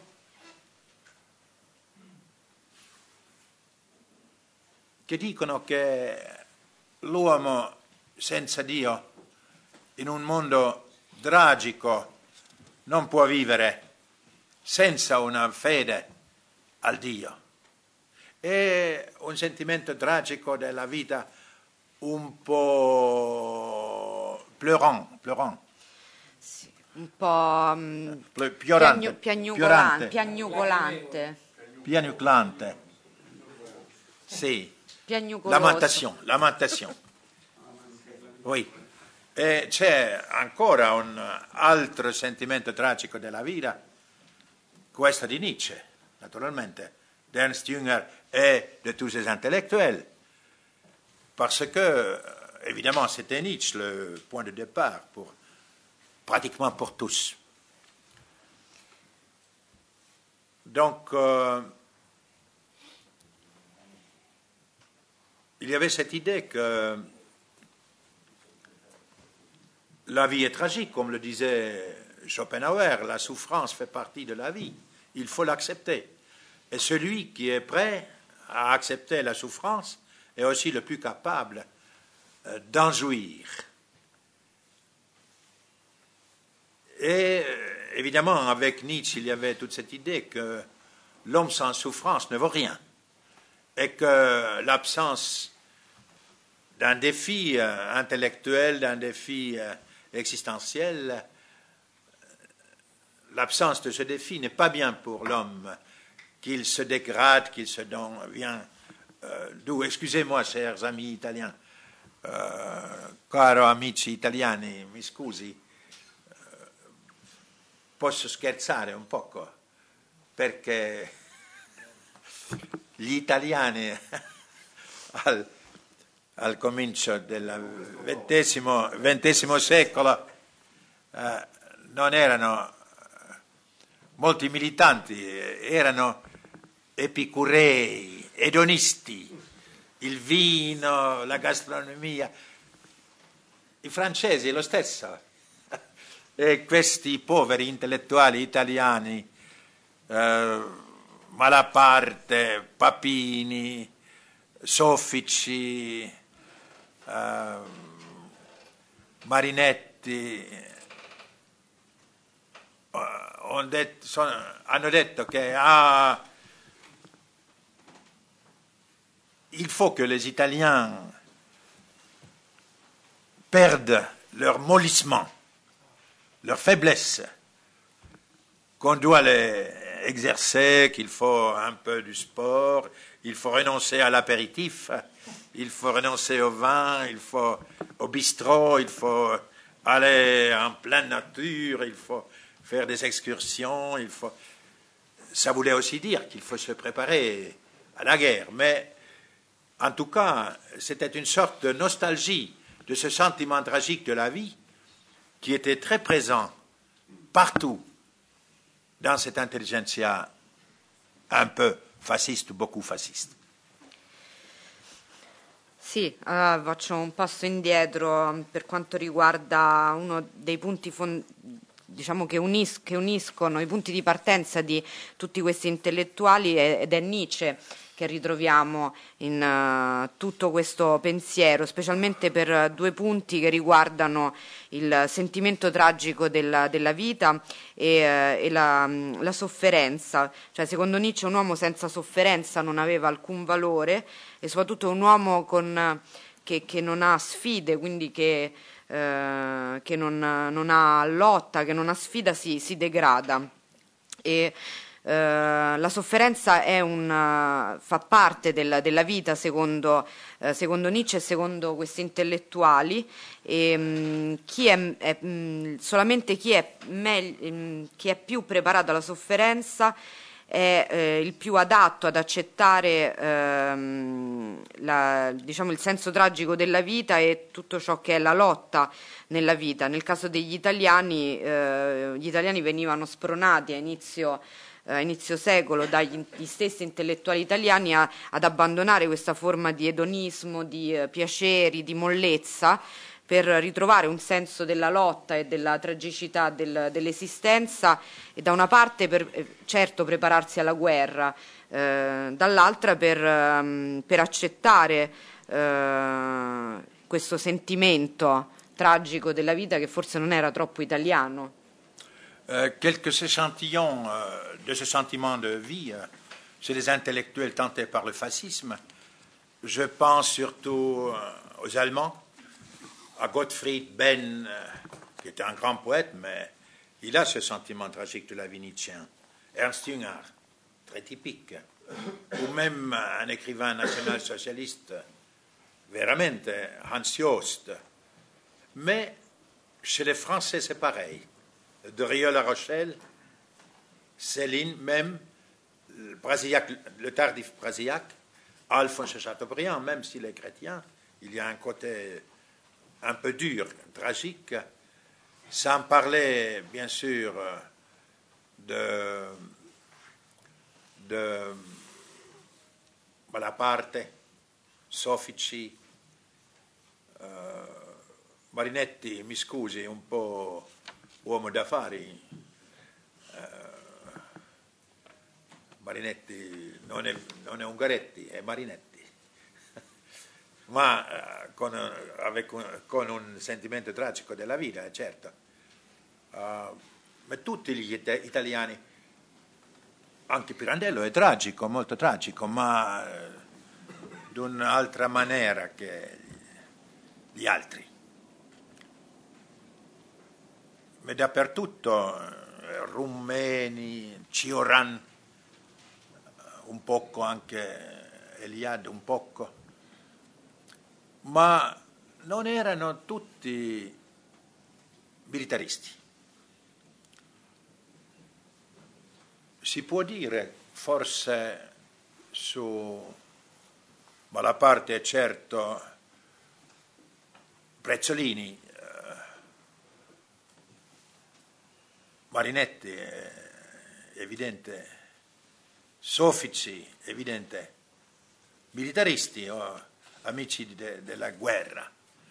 che dicono che l'uomo senza Dio in un mondo tragico non può vivere senza una fede al Dio. È un sentimento tragico della vita un po' pleurant. Sì, un po' piagnucolante. Sì, Piagnucoloso. lamentation. Oui. E c'è ancora un altro sentimento tragico della vita, questo di Nietzsche, naturalmente, d'Ernst Jünger et de tous ces intellectuels. Parce que, évidemment, c'était Nietzsche le point de départ pratiquement pour tous. Donc, il y avait cette idée que la vie est tragique, comme le disait Schopenhauer, la souffrance fait partie de la vie, il faut l'accepter. Et celui qui est prêt à accepter la souffrance est aussi le plus capable d'en jouir. Et évidemment, avec Nietzsche, il y avait toute cette idée que l'homme sans souffrance ne vaut rien, et que l'absence d'un défi intellectuel, d'un défi existentiel, l'absence de ce défi n'est pas bien pour l'homme qu'il se dégrade, qu'il se vient d'où, excusez-moi, chers amis italiens, caro amici italiani, mi scusi, posso scherzare un poco, perché gli italiani al comincio del XX secolo non erano molti militanti, erano epicurei, edonisti, il vino, la gastronomia. I francesi lo stesso. E questi poveri intellettuali italiani, Malaparte, Papini, Soffici, Marinetti, hanno detto che il faut que les Italiens perdent leur mollissement, leur faiblesse, qu'on doit les exercer, qu'il faut un peu du sport, il faut renoncer à l'apéritif, il faut renoncer au vin, il faut au bistrot, il faut aller en pleine nature, il faut faire des excursions, ça voulait aussi dire qu'il faut se préparer à la guerre, mais en tout cas, c'était une sorte de nostalgie de ce sentiment tragique de la vie qui était très présent partout dans cette intelligentsia un peu fasciste, beaucoup fasciste. Sì, allora faccio un passo indietro per quanto riguarda uno dei punti diciamo che uniscono i punti di partenza di tutti questi intellettuali ed è Nietzsche che ritroviamo in tutto questo pensiero, specialmente per due punti che riguardano il sentimento tragico della vita e la sofferenza. Cioè, secondo Nietzsche un uomo senza sofferenza non aveva alcun valore e soprattutto un uomo che non ha sfide, quindi che non ha lotta, che non ha sfida, si degrada. E la sofferenza fa parte della vita secondo Nietzsche e secondo questi intellettuali, e solamente chi è più preparato alla sofferenza è il più adatto ad accettare diciamo, il senso tragico della vita e tutto ciò che è la lotta nella vita. Nel caso degli italiani, gli italiani venivano spronati a inizio secolo dagli stessi intellettuali italiani ad abbandonare questa forma di edonismo, di piaceri, di mollezza, per ritrovare un senso della lotta e della tragicità dell'esistenza, e da una parte certo prepararsi alla guerra, dall'altra per accettare questo sentimento tragico della vita che forse non era troppo italiano. Quelques échantillons de ce sentiment de vie chez les intellectuels tentés par le fascisme. Je pense surtout aux Allemands, à Gottfried Benn, qui était un grand poète, mais il a ce sentiment tragique de la vie nietzschéen. Ernst Jünger, très typique. Ou même un écrivain national-socialiste, veramente, Hans Jost. Mais chez les Français, c'est pareil. De Rieux-La Rochelle, Céline, même le tardif Brasillac, Alphonse Chateaubriand, même s'il est chrétien, il y a un côté un peu dur, tragique, sans parler, bien sûr, de Malaparte, Soffici, Marinetti, mi scusi, un po' uomo d'affari. Marinetti non è Ungaretti, è Marinetti, ma con un sentimento tragico della vita, certo. Ma tutti gli italiani, anche Pirandello è tragico, molto tragico, ma di un'altra maniera che gli altri. Ma dappertutto rumeni, Cioran, un poco anche Eliade, un poco, ma non erano tutti militaristi. Si può dire forse su Bonaparte, certo, Brezzolini, Marinetti, evidente, Soffici, evidente, militaristi o amici della guerra.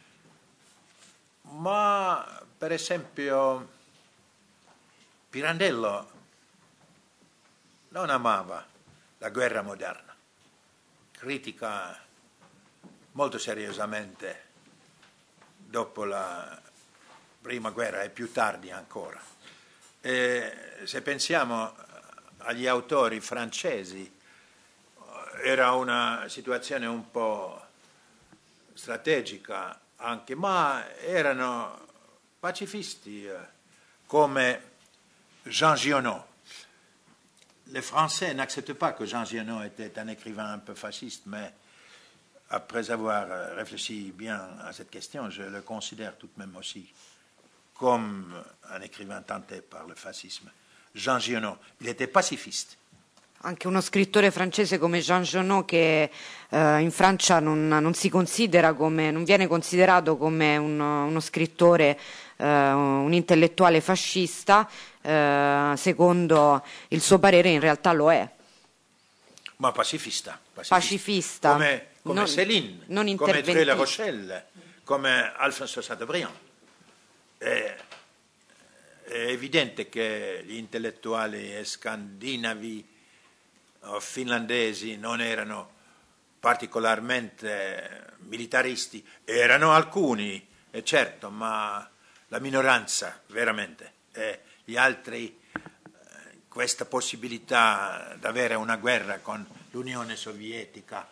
Ma per esempio Pirandello non amava la guerra moderna, critica molto seriosamente dopo la prima guerra e più tardi ancora. E se pensiamo agli autori francesi, era una situazione un po' strategica anche, ma erano pacifisti come Jean Giono. Les Français n'acceptent pas que Jean Giono était un écrivain un peu fasciste, mais après avoir réfléchi bien à cette question, je le considère tout de même aussi comme un écrivain tenté par le fascisme. Jean Giono, il était pacifiste. Anche uno scrittore francese come Jean Genot, che in Francia non si considera come, non viene considerato come uno scrittore, un intellettuale fascista, secondo il suo parere in realtà lo è. Ma pacifista. Pacifista. Come Céline, non come Dreux La Rochelle, come Alphonse Chateaubriand. È evidente che gli intellettuali scandinavi o finlandesi non erano particolarmente militaristi, erano alcuni, è certo, ma la minoranza veramente. Gli altri, questa possibilità di avere una guerra con l'Unione Sovietica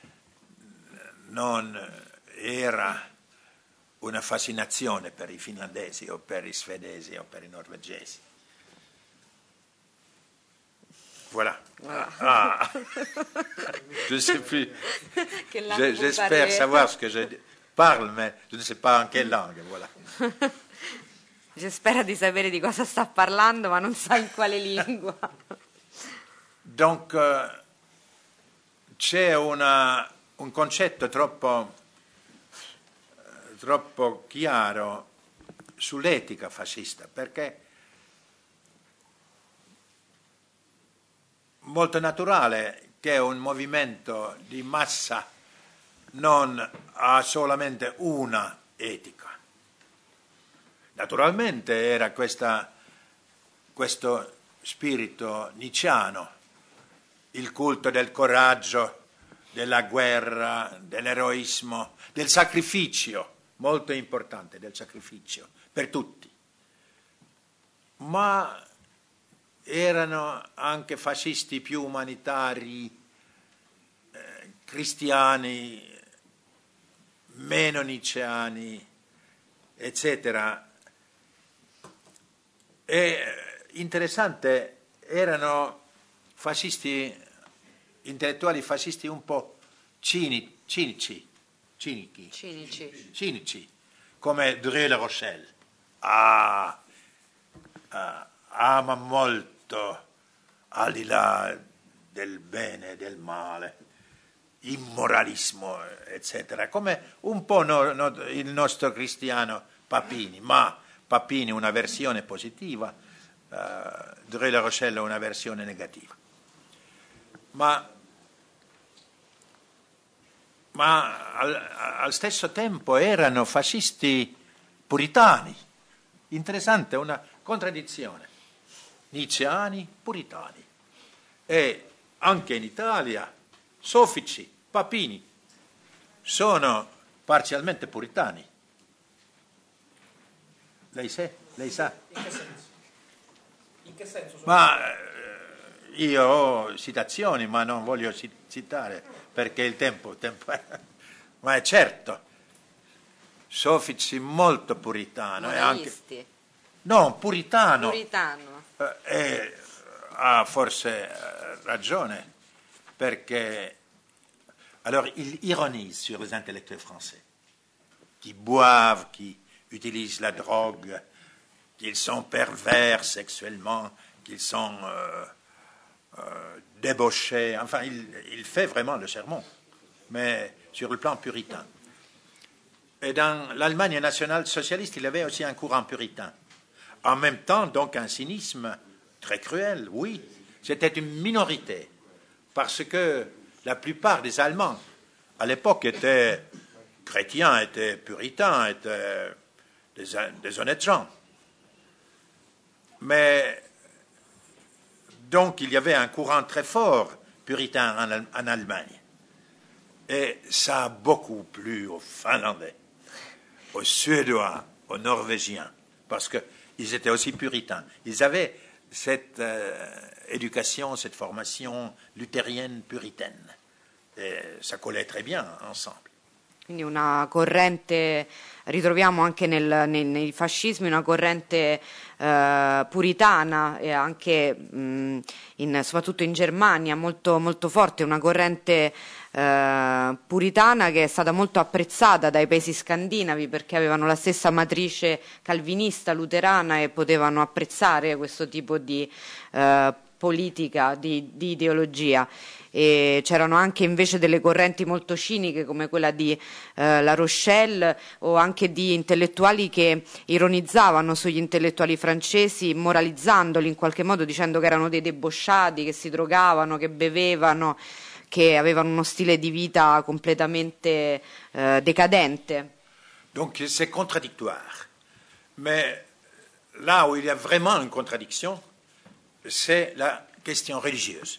non era una fascinazione per i finlandesi o per i svedesi o per i norvegesi. Voilà. Ah. Je ne sais plus. J'espère savoir ce que je parle, mais je ne sais pas en quelle langue. Voilà. Spera di sapere di cosa sta parlando, ma non sa in quale lingua. Donc, c'è un concetto troppo chiaro sull'etica fascista, perché molto naturale che un movimento di massa non ha solamente una etica. Naturalmente era questo spirito nietzscheano, il culto del coraggio, della guerra, dell'eroismo, del sacrificio, molto importante, del sacrificio per tutti. Ma erano anche fascisti più umanitari, cristiani, meno nietzscheani, eccetera. E interessante, erano fascisti, intellettuali fascisti un po' cinici, come Dreux La Rochelle. Ama molto, al di là del bene e del male, immoralismo, eccetera, come un po' il nostro cristiano Papini, ma Papini una versione positiva, Dreux La Rochelle una versione negativa. Ma al stesso tempo erano fascisti puritani. Interessante, una contraddizione. Nietzscheani, puritani. E anche in Italia Soffici, Papini sono parzialmente puritani. Lei sa? In che senso? Ma io ho citazioni, ma non voglio citare perché il tempo è. Ma è certo, Soffici molto puritano. Moralisti. No, puritano. Puritano. Ha forse ragione, Alors, il ironise sur les intellectuels français, qui boivent, qui utilisent la drogue, qu'ils sont pervers sexuellement, qu'ils sont débauchés. Enfin, il fait vraiment le sermon, mais sur le plan puritain. Et dans l'Allemagne nationale socialiste, il y avait aussi un courant puritain. En même temps, donc, un cynisme très cruel, oui. C'était une minorité, parce que la plupart des Allemands, à l'époque, étaient chrétiens, étaient puritains, étaient des honnêtes gens. Mais, donc, il y avait un courant très fort puritain en Allemagne. Et ça a beaucoup plu aux Finlandais, aux Suédois, aux Norvégiens, parce qu'ils étaient aussi puritains. Ils avaient cette éducation, cette formation luthérienne puritaine. E ça collait très bien ensemble. Quindi una corrente, ritroviamo anche nei fascismi una corrente puritana e anche soprattutto in Germania molto, molto forte, una corrente puritana che è stata molto apprezzata dai paesi scandinavi perché avevano la stessa matrice calvinista, luterana e potevano apprezzare questo tipo di politica, di ideologia. E c'erano anche invece delle correnti molto ciniche come quella di La Rochelle o anche di intellettuali che ironizzavano sugli intellettuali francesi moralizzandoli in qualche modo dicendo che erano dei debosciati, che si drogavano, che bevevano, che avevano uno stile di vita completamente decadente. Donc c'est contradictoire. Mais là où il y a vraiment une contradiction, c'est la question religieuse.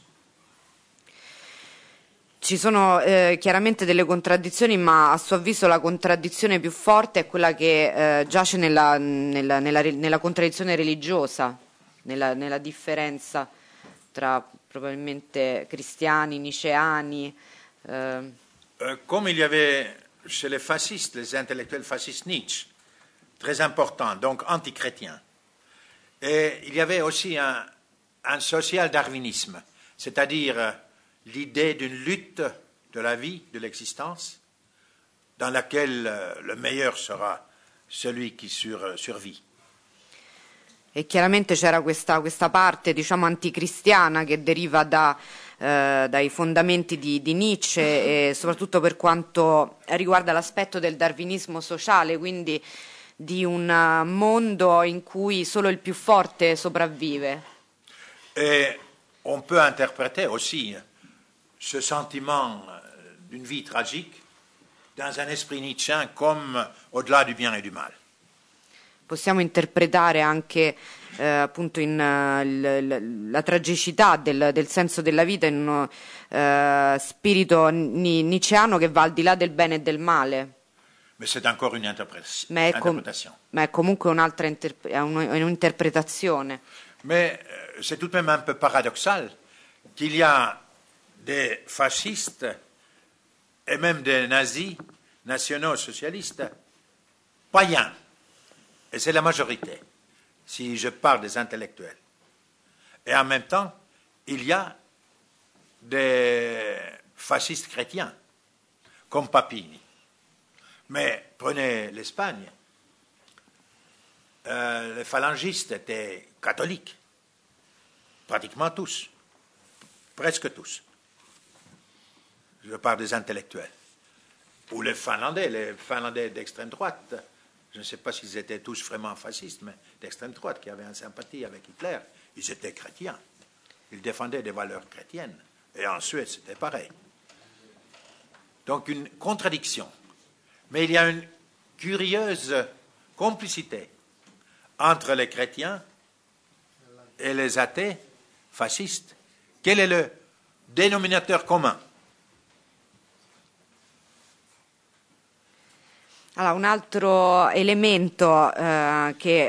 Ci sono chiaramente delle contraddizioni, ma a suo avviso la contraddizione più forte è quella che giace nella contraddizione religiosa, nella differenza tra probabilmente cristiani, niceani. Comme il y avait chez les fascistes, les intellectuels fascistes Nietzsche, très important, donc antichrétien. Et il y avait aussi un social-darwinisme, c'est-à-dire l'idée d'une lutte de la vie, de l'existence, dans laquelle le meilleur sera celui qui survit. E chiaramente c'era questa parte, diciamo, anticristiana che deriva dai fondamenti di Nietzsche e soprattutto per quanto riguarda l'aspetto del darwinismo sociale, quindi di un mondo in cui solo il più forte sopravvive. Et on peut interpréter aussi ce sentiment d'une vie tragique dans un esprit nietzschéen comme au-delà du bien et du mal. Possiamo interpretare anche appunto la tragicità del senso della vita in uno spirito nietzscheano che va al di là del bene e del male. Mais c'est encore une interprétation. Ma è comunque un'interpretazione. Mais c'est tout de même un peu paradoxal qu'il y a des fascistes et même des nazis nationaux-socialistes païens. Et c'est la majorité, si je parle des intellectuels. Et en même temps, il y a des fascistes chrétiens, comme Papini. Mais prenez l'Espagne, les phalangistes étaient catholiques, pratiquement tous, presque tous. Je parle des intellectuels. Ou les Finlandais d'extrême droite, je ne sais pas s'ils étaient tous vraiment fascistes, mais d'extrême droite, qui avaient une sympathie avec Hitler, ils étaient chrétiens. Ils défendaient des valeurs chrétiennes. Et en Suède, c'était pareil. Donc une contradiction. Mais il y a une curieuse complicité entre les chrétiens et les athées fascistes. Quel est le dénominateur commun? Allora, un altro elemento che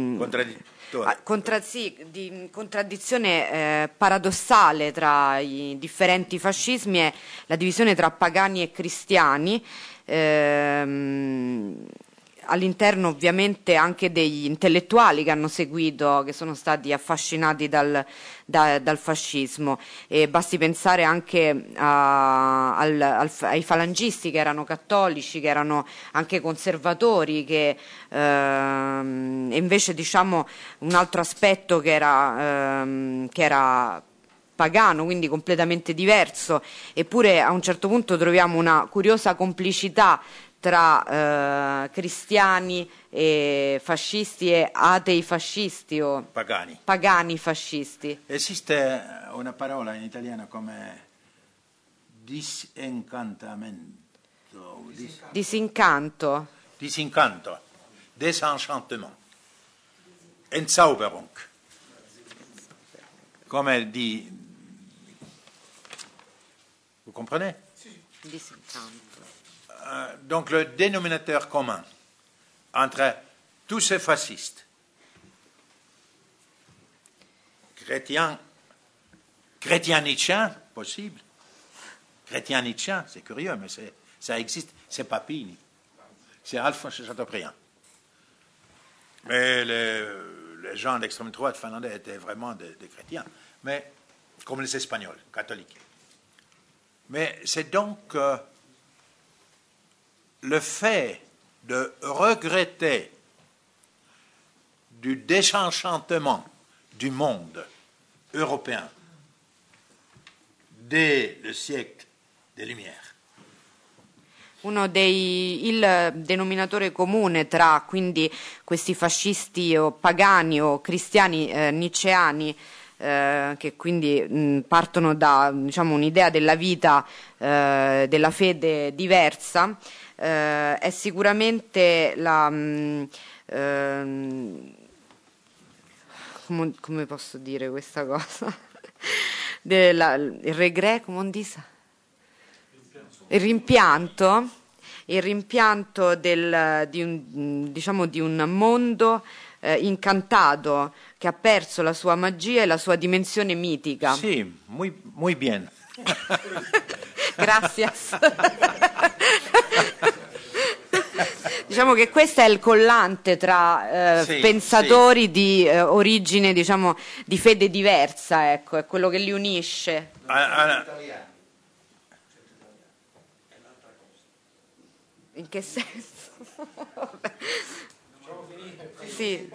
di contraddizione paradossale tra i differenti fascismi è la divisione tra pagani e cristiani. all'interno ovviamente anche degli intellettuali che hanno seguito, che sono stati affascinati dal fascismo, e basti pensare anche ai falangisti che erano cattolici, che erano anche conservatori, e invece diciamo un altro aspetto che era pagano, quindi completamente diverso, eppure a un certo punto troviamo una curiosa complicità tra cristiani e fascisti e atei fascisti o Pagani. pagani fascisti. Esiste una parola in italiano come disincantamento, Disincanto. disincanto, désenchantement, Entzauberung, come di... Vous comprenez? Disincanto. Donc le dénominateur commun entre tous ces fascistes, chrétiens possible, chrétien Nietzsche, c'est curieux, mais ça existe, c'est Papini, c'est Alphonse Chateaubriand. Mais les gens d'extrême droite finlandais étaient vraiment des chrétiens, mais comme les Espagnols, catholiques. Mais c'est donc le fait de regretter du désenchantement du monde européen dès le siècle des Lumières. Il denominatore comune tra quindi questi fascisti o pagani o cristiani nietzscheani, che quindi partono da, diciamo, un'idea della vita, della fede diversa, è sicuramente come posso dire questa cosa? Il regret, come on dit ça? Il rimpianto di un mondo incantato che ha perso la sua magia e la sua dimensione mitica. Sì, muy bien. Gracias. Diciamo che questo è il collante tra Sì, pensatori di origine, diciamo, di fede diversa, ecco, è quello che li unisce. In che senso? Sì.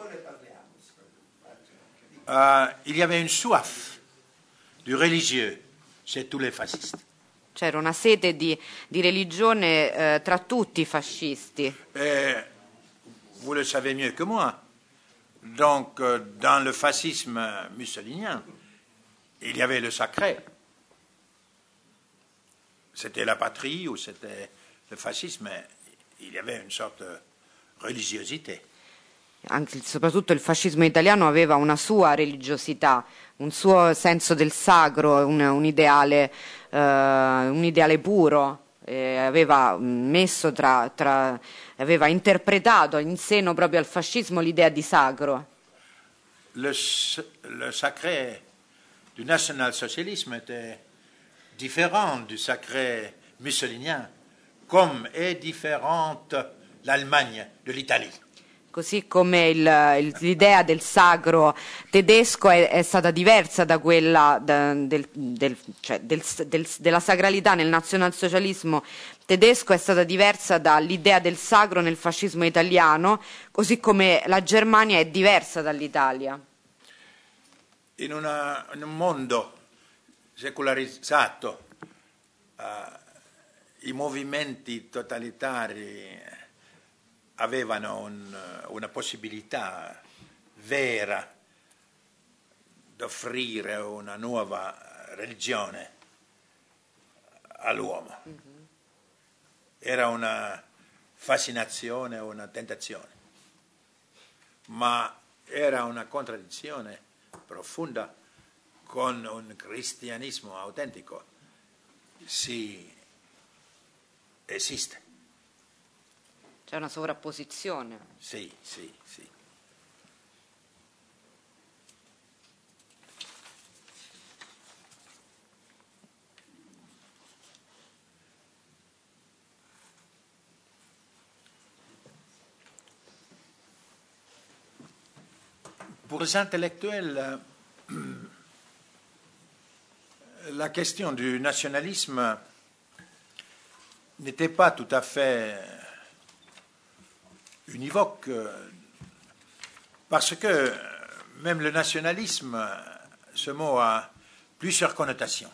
Il y avait une soif du religieux chez tous les fascistes. C'era una sete di religione tra tutti i fascisti. Et vous le savez mieux que moi. Donc, dans le fascisme mussolinien, il y avait le sacré. C'était la patrie ou c'était le fascisme, il y avait une sorte de religiosité. Anche, soprattutto il fascismo italiano aveva una sua religiosità, un suo senso del sacro, un ideale puro. Aveva messo aveva interpretato in seno proprio al fascismo l'idea di sacro. Le sacré du national-socialisme était différent du sacré mussolinien, comme est différente l'Allemagne de l'Italie. Così come l'idea del sacro tedesco è stata diversa da quella della sacralità nel nazionalsocialismo tedesco, è stata diversa dall'idea del sacro nel fascismo italiano, così come la Germania è diversa dall'Italia. In un mondo secolarizzato, i movimenti totalitari avevano una possibilità vera di offrire una nuova religione all'uomo. Era una fascinazione, una tentazione, ma era una contraddizione profonda con un cristianesimo autentico. Si esiste. C'è una sovrapposizione. Sì, sì, sì. Pour les intellectuels, la question du nationalisme n'était pas tout à fait univoque, parce que même le nationalisme, ce mot a plusieurs connotations.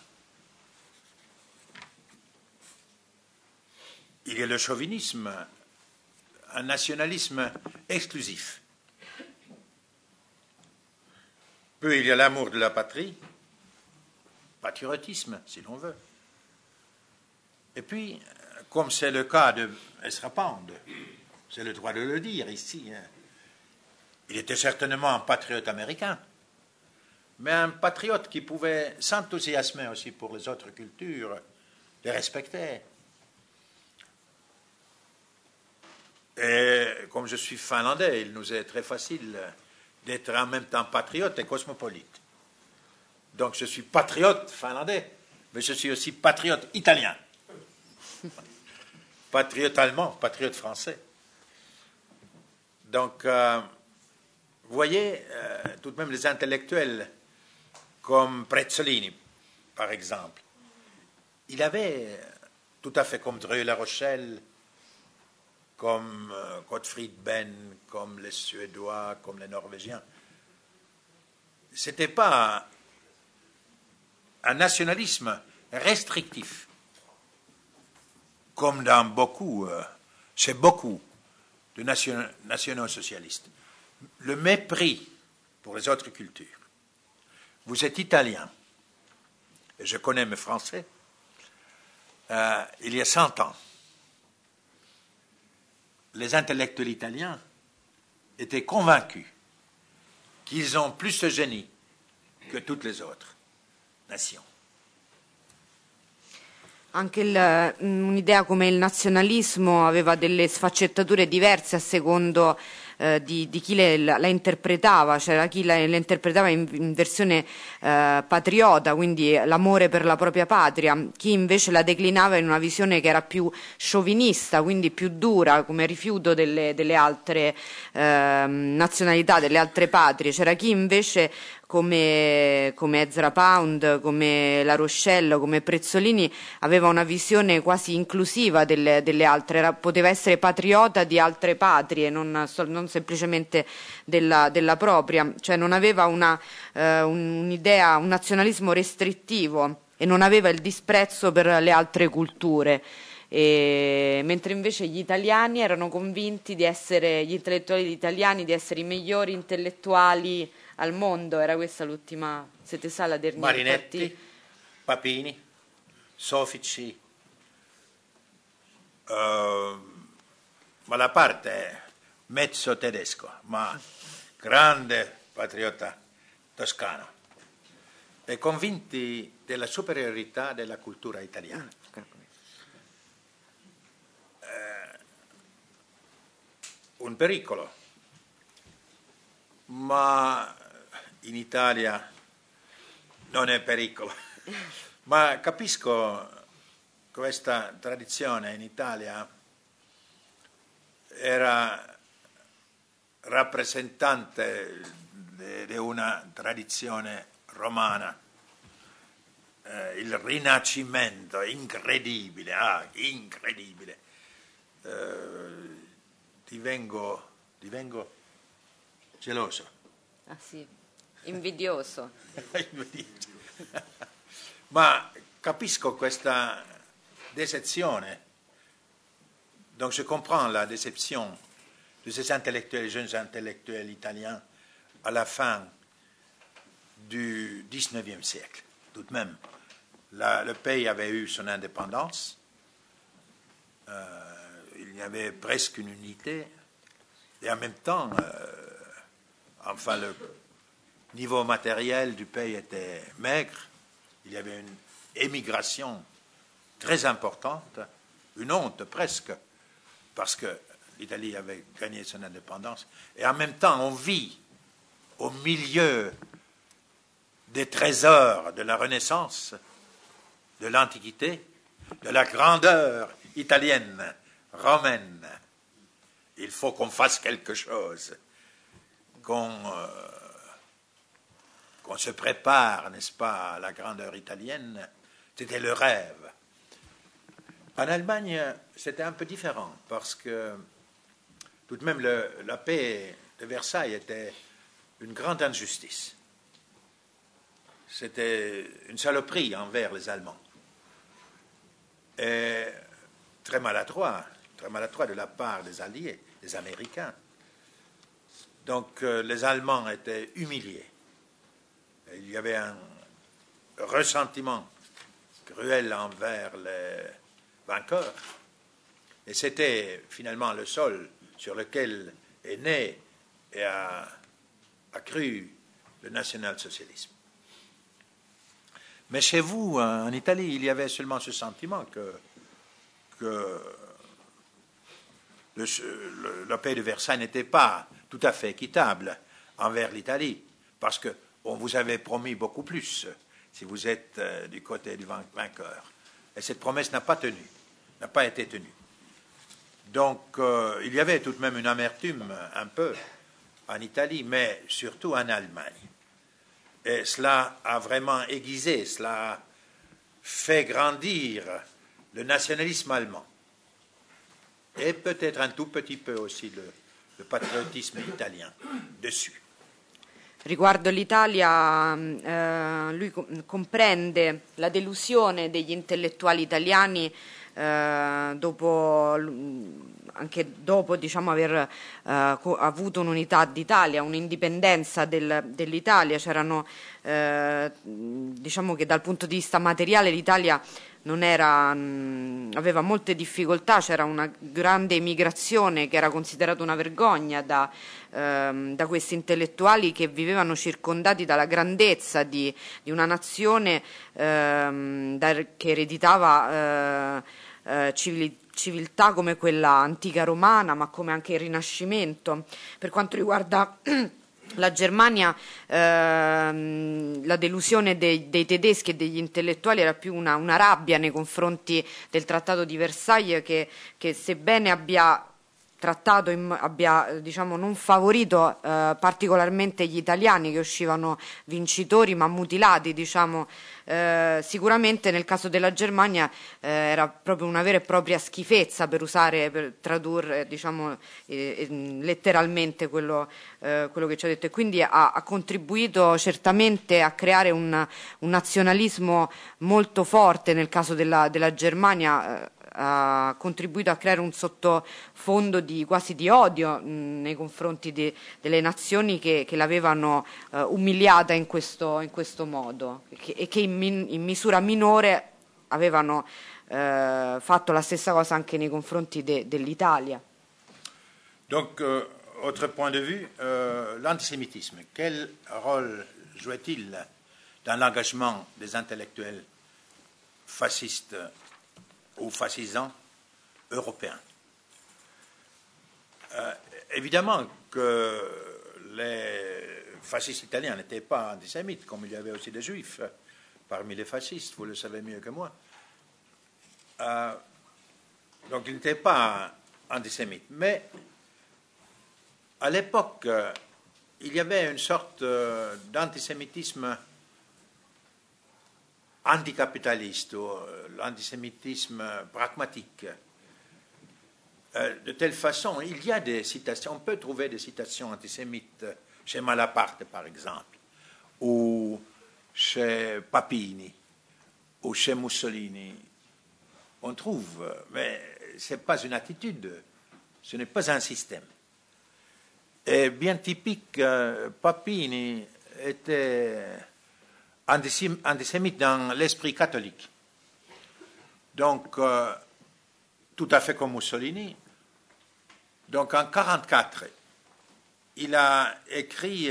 Il y a le chauvinisme, un nationalisme exclusif. Puis il y a l'amour de la patrie, patriotisme, si l'on veut. Et puis, comme c'est le cas de Ezra Pound, j'ai le droit de le dire ici, il était certainement un patriote américain, mais un patriote qui pouvait s'enthousiasmer aussi pour les autres cultures, les respecter. Et comme je suis finlandais, il nous est très facile d'être en même temps patriote et cosmopolite. Donc je suis patriote finlandais, mais je suis aussi patriote italien, patriote allemand, patriote français. Donc, vous voyez, tout de même les intellectuels comme Prezzolini, par exemple, il avait, tout à fait comme Dreux-La Rochelle, comme Gottfried Benn, comme les Suédois, comme les Norvégiens, c'était pas un nationalisme restrictif, comme dans beaucoup, chez beaucoup de nationaux-socialistes. Le mépris pour les autres cultures. Vous êtes italien, et je connais mes Français, il y a 100 ans, les intellectuels italiens étaient convaincus qu'ils ont plus de génie que toutes les autres nations. Anche un'idea come il nazionalismo aveva delle sfaccettature diverse a secondo di chi la interpretava. C'era chi la interpretava in versione patriota, quindi l'amore per la propria patria, chi invece la declinava in una visione che era più sciovinista, quindi più dura, come rifiuto delle altre nazionalità, delle altre patrie. C'era chi invece come Ezra Pound, come La Rochelle, come Prezzolini, aveva una visione quasi inclusiva delle altre, poteva essere patriota di altre patrie, non semplicemente della propria, cioè non aveva un'idea, un nazionalismo restrittivo e non aveva il disprezzo per le altre culture. Mentre invece gli italiani erano convinti di essere, gli intellettuali italiani, di essere i migliori intellettuali al mondo. Era questa l'ultima, siete sa la dernière Marinetti, partie. Papini, Sofici, ma la parte mezzo tedesco, ma grande patriota toscano, e convinti della superiorità della cultura italiana. Un pericolo, ma in Italia non è pericolo. Ma capisco questa tradizione in Italia era rappresentante di una tradizione romana, il Rinascimento, incredibile, incredibile. Divengo geloso. Ah sì, invidioso. Ma capisco questa déception. Donc je comprends la déception de ces intellectuels, jeunes intellectuels italiens à la fin du XIXe siècle. Tout de même, le pays avait eu son indépendance, il y avait presque une unité, et en même temps, enfin, le niveau matériel du pays était maigre, il y avait une émigration très importante, une honte presque, parce que l'Italie avait gagné son indépendance, et en même temps, on vit au milieu des trésors de la Renaissance, de l'Antiquité, de la grandeur italienne, romaine. Il faut qu'on fasse quelque chose, qu'on qu'on se prépare, n'est-ce pas, à la grandeur italienne, c'était le rêve. En Allemagne, c'était un peu différent, parce que tout de même, la paix de Versailles était une grande injustice. C'était une saloperie envers les Allemands. Et très maladroit de la part des Alliés, des Américains. Donc les Allemands étaient humiliés. Et il y avait un ressentiment cruel envers les vainqueurs. Et c'était finalement le sol sur lequel est né et a cru le national-socialisme. Mais chez vous, en Italie, il y avait seulement ce sentiment que la paix de Versailles n'était pas tout à fait équitable envers l'Italie, parce qu'on vous avait promis beaucoup plus si vous êtes du côté du vainqueur. Et cette promesse n'a pas été tenue. Donc, il y avait tout de même une amertume un peu en Italie, mais surtout en Allemagne. Et cela a vraiment aiguisé, cela a fait grandir le nationalisme allemand. Et peut-être un tout petit peu aussi le patriottisme italien dessus. Riguardo l'Italia, lui comprende la delusione degli intellettuali italiani anche dopo diciamo, aver avuto un'unità d'Italia, un'indipendenza dell'Italia. Diciamo che dal punto di vista materiale l'Italia aveva molte difficoltà, c'era una grande emigrazione che era considerata una vergogna da questi intellettuali che vivevano circondati dalla grandezza di una nazione che ereditava civiltà come quella antica romana, ma come anche il Rinascimento. Per quanto riguarda la Germania, la delusione dei tedeschi e degli intellettuali era più una rabbia nei confronti del Trattato di Versailles che sebbene abbia trattato, abbia diciamo, non favorito particolarmente gli italiani che uscivano vincitori ma mutilati, diciamo, sicuramente nel caso della Germania era proprio una vera e propria schifezza, per tradurre diciamo, letteralmente quello che ci ha detto, e quindi ha contribuito certamente a creare un nazionalismo molto forte nel caso della Germania. Ha contribuito a creare un sottofondo quasi di odio nei confronti delle nazioni che l'avevano umiliata in questo modo e che in misura minore avevano fatto la stessa cosa anche nei confronti dell'Italia. Donc, autre point de vue, l'antisémitisme, quel rôle jouait-il dans l'engagement des intellectuels fascistes ou fascisants européens? Évidemment que les fascistes italiens n'étaient pas antisémites, comme il y avait aussi des juifs parmi les fascistes, vous le savez mieux que moi. Donc ils n'étaient pas antisémites. Mais à l'époque, il y avait une sorte d'antisémitisme anticapitaliste ou l'antisémitisme pragmatique. De telle façon, il y a des citations, on peut trouver des citations antisémites chez Malaparte, par exemple, ou chez Papini, ou chez Mussolini. On trouve, mais ce n'est pas une attitude, ce n'est pas un système. Et bien typique, Papini était antisémite dans l'esprit catholique. Donc, tout à fait comme Mussolini. Donc, en 1944, il a écrit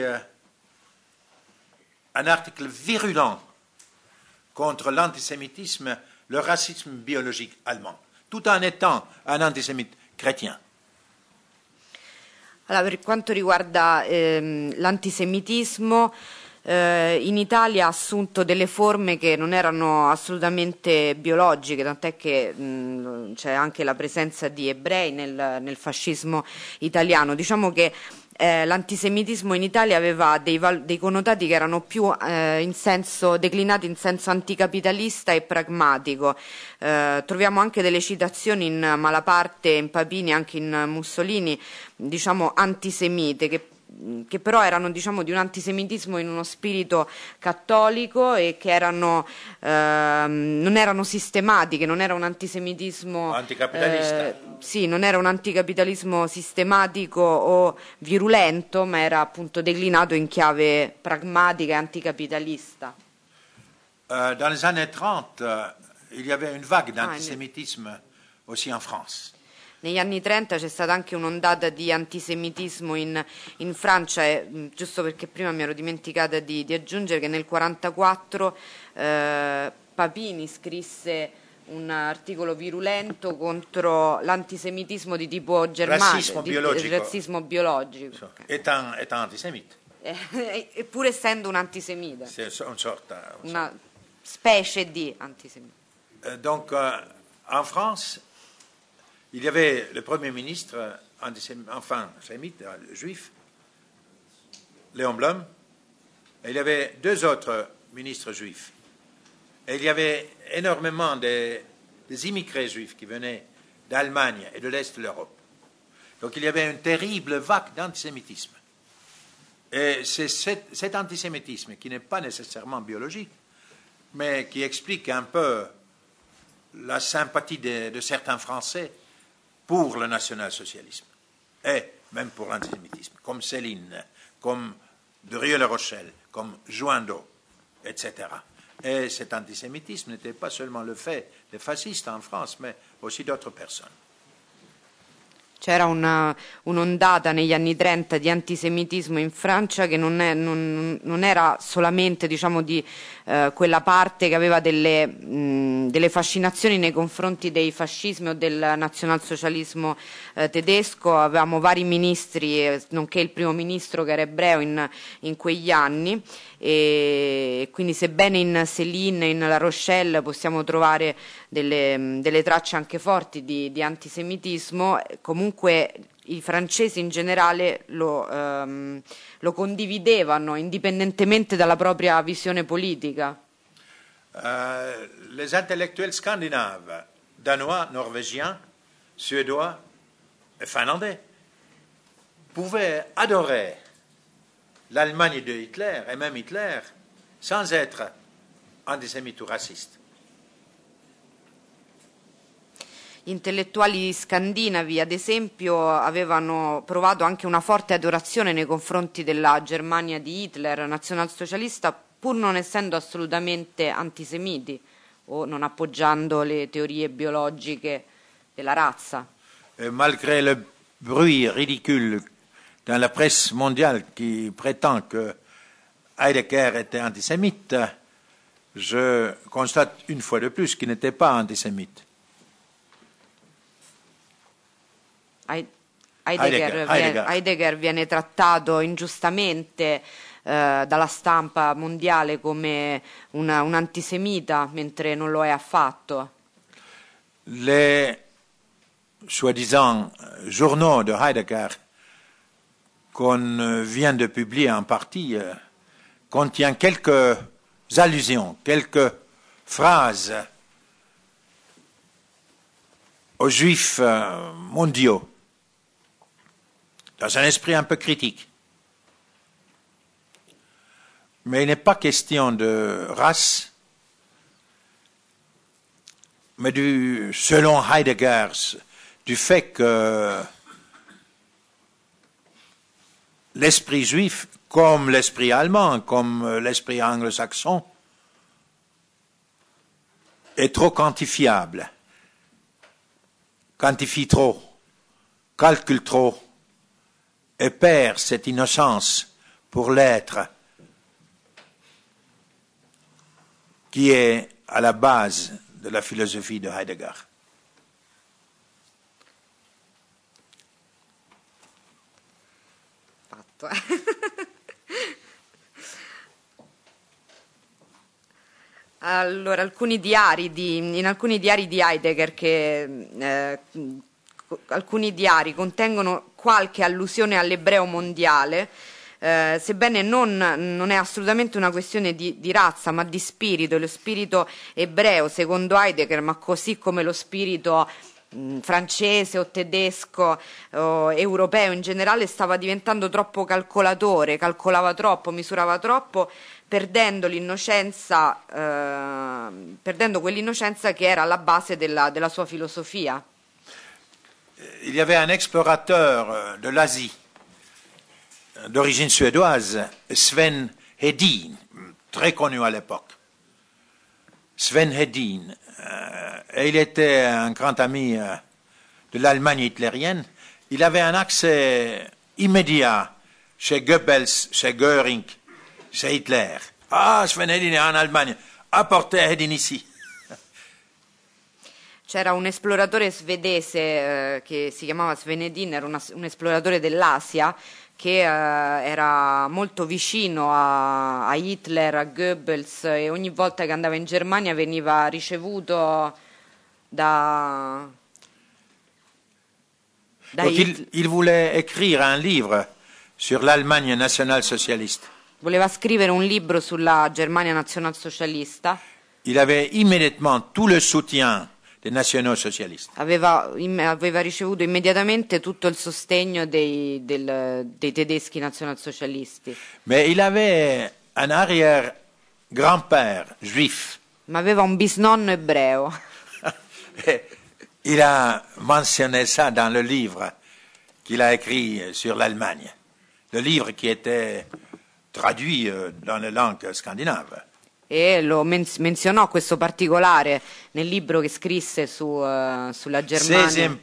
un article virulent contre l'antisémitisme, le racisme biologique allemand, tout en étant un antisémite chrétien. Allora, per quanto riguarda l'antisemitismo, in Italia ha assunto delle forme che non erano assolutamente biologiche, tant'è che c'è anche la presenza di ebrei nel fascismo italiano. Diciamo che l'antisemitismo in Italia aveva dei connotati che erano più declinati in senso anticapitalista e pragmatico. Troviamo anche delle citazioni in Malaparte, in Papini, anche in Mussolini, diciamo antisemite, che però erano, diciamo, di un antisemitismo in uno spirito cattolico e che non erano sistematiche, non era un antisemitismo Anticapitalista. sì, non era un anticapitalismo sistematico o virulento, ma era appunto declinato in chiave pragmatica e anticapitalista. Dans les années 30, il y avait une vague d'antisémitisme aussi en France. Negli anni 30 c'è stata anche un'ondata di antisemitismo in Francia, giusto perché prima mi ero dimenticata di aggiungere che nel 1944 Papini scrisse un articolo virulento contro l'antisemitismo di tipo germanico, razzismo biologico. Étant antisémite. Eppure essendo un antisemita, una sorta. specie di antisemita. Donc, en France, il y avait le Premier ministre sémite, juif, Léon Blum, et il y avait deux autres ministres juifs. Et il y avait énormément des immigrés juifs qui venaient d'Allemagne et de l'Est de l'Europe. Donc il y avait une terrible vague d'antisémitisme. Et c'est cet antisémitisme qui n'est pas nécessairement biologique, mais qui explique un peu la sympathie de certains Français pour le national-socialisme et même pour l'antisémitisme, comme Céline, comme de Rieux-la-Rochelle, comme Joindeau, etc. Et cet antisémitisme n'était pas seulement le fait des fascistes en France, mais aussi d'autres personnes. C'era un'ondata negli anni 30 di antisemitismo in Francia che non era solamente, diciamo, di quella parte che aveva delle fascinazioni nei confronti dei fascismi o del nazionalsocialismo tedesco. Avevamo vari ministri, nonché il primo ministro che era ebreo in quegli anni, e quindi sebbene in Céline, in La Rochelle possiamo trovare delle tracce anche forti di antisemitismo, comunque i francesi in generale lo condividevano indipendentemente dalla propria visione politica. Les intellectuels scandinaves, danois, norvégiens, suédois et finlandais pouvaient adorer l'Allemagne de Hitler et même Hitler sans être antisémite ou raciste. Gli intellettuali scandinavi, ad esempio, avevano provato anche una forte adorazione nei confronti della Germania di Hitler, nazionalsocialista, pur non essendo assolutamente antisemiti o non appoggiando le teorie biologiche della razza. Malgré le bruit ridicule dans la presse mondiale qui prétend que Heidegger était antisémite, je constate une fois de plus qu'il n'était pas antisémite. Heidegger viene trattato ingiustamente dalla stampa mondiale come un antisemita, mentre non lo è affatto. Les soi-disant journaux de Heidegger qu'on vient de publier en partie contiennent quelques allusions, quelques phrases aux juifs mondiaux, dans un esprit un peu critique. Mais il n'est pas question de race, mais selon Heidegger, du fait que l'esprit juif, comme l'esprit allemand, comme l'esprit anglo-saxon, est trop quantifiable, quantifie trop, calcule trop, et perd cette innocence pour l'être qui est à la base de la philosophie de Heidegger. Fatto. Allora, in alcuni diari di Heidegger alcuni diari contengono qualche allusione all'ebreo mondiale, sebbene non è assolutamente una questione di razza, ma di spirito. Lo spirito ebreo, secondo Heidegger, ma così come lo spirito francese o tedesco o europeo in generale, stava diventando troppo calcolatore, calcolava troppo, misurava troppo, perdendo quell'innocenza che era alla base della sua filosofia. Il y avait un explorateur de l'Asie d'origine suédoise, Sven Hedin, très connu à l'époque. Sven Hedin, et il était un grand ami de l'Allemagne hitlérienne. Il avait un accès immédiat chez Goebbels, chez Göring, chez Hitler. Ah, Sven Hedin est en Allemagne, apportez Hedin ici. C'era un esploratore svedese che si chiamava Sven Hedin, era un esploratore dell'Asia che era molto vicino a Hitler, a Goebbels, e ogni volta che andava in Germania veniva ricevuto da Donc Hitler. il voulait écrire un livre sur l'Allemagne nationale-socialiste. Voleva scrivere un libro sulla Germania nazionalsocialista. Il avait immédiatement tout le soutien des nationaux-socialistes. Aveva ricevuto immediatamente tutto il sostegno dei tedeschi nazionalsocialisti, Mais il avait un arrière-grand-père juif. ma aveva un bisnonno ebreo. Il a mentionné ça dans le livre qu'il a écrit sur l'Allemagne, le livre qui était traduit dans les langues scandinaves. E lo menzionò questo particolare nel libro che scrisse sulla Germania.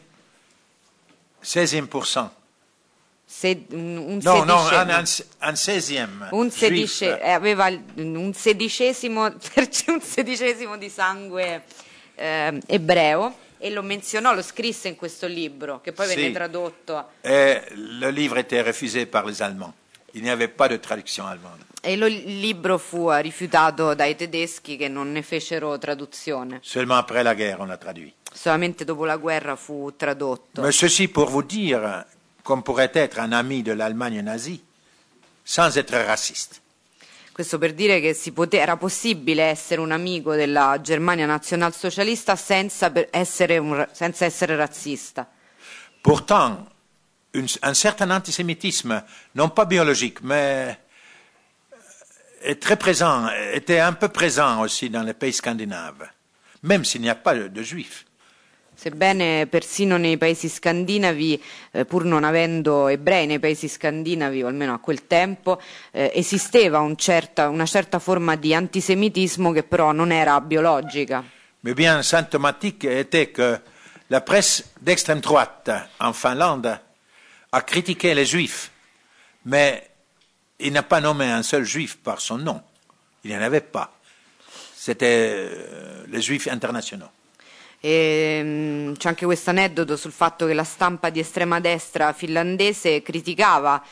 16%. Un No, no, sedicesimo, un 16e. aveva un sedicesimo di sangue ebreo, e lo menzionò, lo scrisse in questo libro che poi venne Sì. tradotto. Et le livre était refusé par les Allemands. Il n'y avait pas de traduction allemande. E il libro fu rifiutato dai tedeschi, che non ne fecero traduzione. Seulement après la guerre, on l'a traduit. Solamente dopo la guerra fu tradotto. Mais ceci pour vous dire qu'on pourrait être un ami de l'Allemagne nazie sans être raciste. Questo per dire che era possibile essere un amico della Germania nazionalsocialista senza essere razzista. Pourtant, un certain antisémitisme, non pas biologique, mais est très présent, était un peu présent aussi dans les pays scandinaves, même s'il n'y a pas de juifs. Sebbene persino nei paesi scandinavi, pur non avendo ebrei nei paesi scandinavi, o almeno a quel tempo, esisteva una certa forma di antisemitismo che però non era biologica. Mais bien symptomatique était que la presse d'extrême droite en Finlande a critiqué les juifs, mais il n'a pas nommé un seul juif par son nom. Il n'y en avait pas. C'était les juifs internationaux. E c'è anche questo aneddoto sul fatto che la stampa di estrema destra finlandese criticava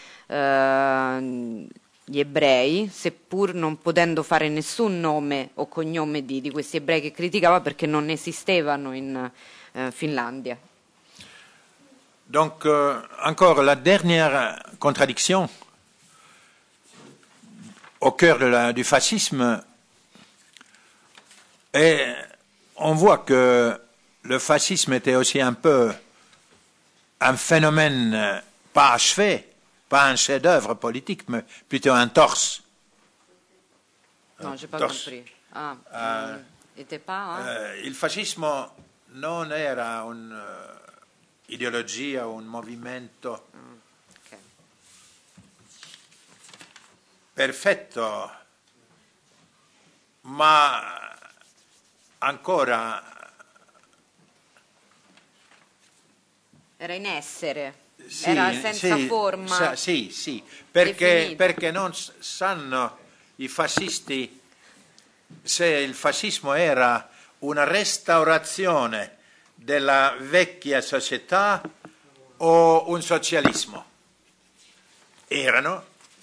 gli ebrei, seppur non potendo fare nessun nome o cognome di questi ebrei che criticava, perché non esistevano in Finlandia. Donc, encore la dernière contradiction au cœur du fascisme, et on voit que le fascisme était aussi un peu un phénomène pas achevé, pas un chef-d'œuvre politique, mais plutôt un torse. No, j'ai pas Torse. compris. Était pas, Il fascismo non era un'ideologia o un movimento ok. perfetto, ma ancora Era in essere, sì, era senza sì, forma. sì, perché definita. non sanno i fascisti se il fascismo era una restaurazione della vecchia società o un socialismo. Erano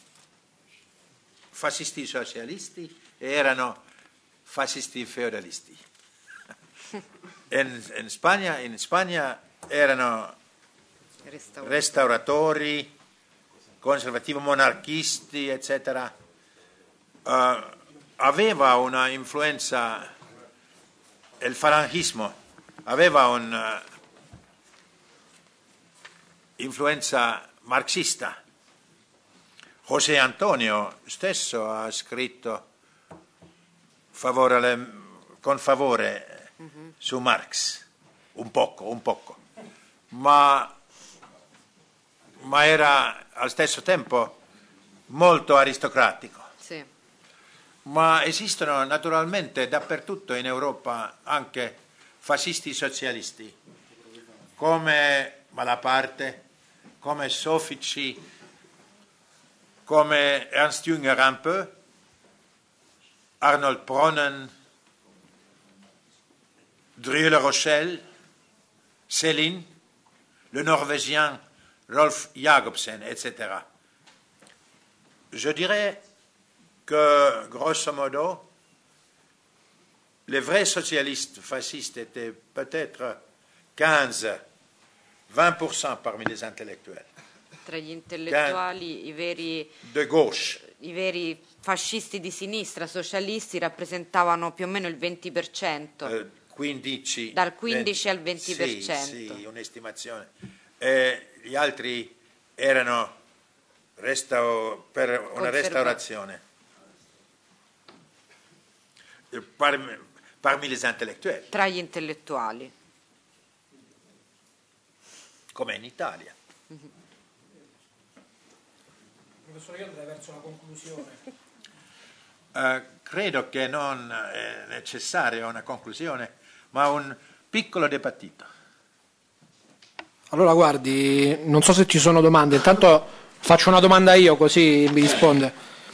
fascisti socialisti e erano fascisti feudalisti. In Spagna erano restauratori, conservativi, monarchisti, eccetera, aveva una influenza, il falangismo aveva un'influenza marxista. José Antonio stesso ha scritto con favore su Marx, un poco, ma era allo stesso tempo molto aristocratico. Sì. Ma esistono naturalmente dappertutto in Europa anche fascisti socialisti, come Malaparte, come Soffici, come Ernst Jünger un peu, Arnold Bronnen, Dreux-le-Rochelle, Céline, le Norvégien Rolf Jacobsen, etc. Je dirais que, grosso modo, les vrais socialistes fascistes étaient peut-être 15-20% parmi les intellectuels. Tra gli intellettuali, De gauche. i veri fascisti di sinistra, socialisti, rappresentavano più o meno il 20%. 15, dal 15 al 20%. Sì, un'estimazione. Gli altri erano per una restaurazione. Parmi les intellettuels. Tra gli intellettuali. Come in Italia. Professore, io andrei verso la conclusione. Credo che non è necessaria una conclusione, ma un piccolo dibattito. Allora, guardi, non so se ci sono domande, intanto faccio una domanda io così mi risponde.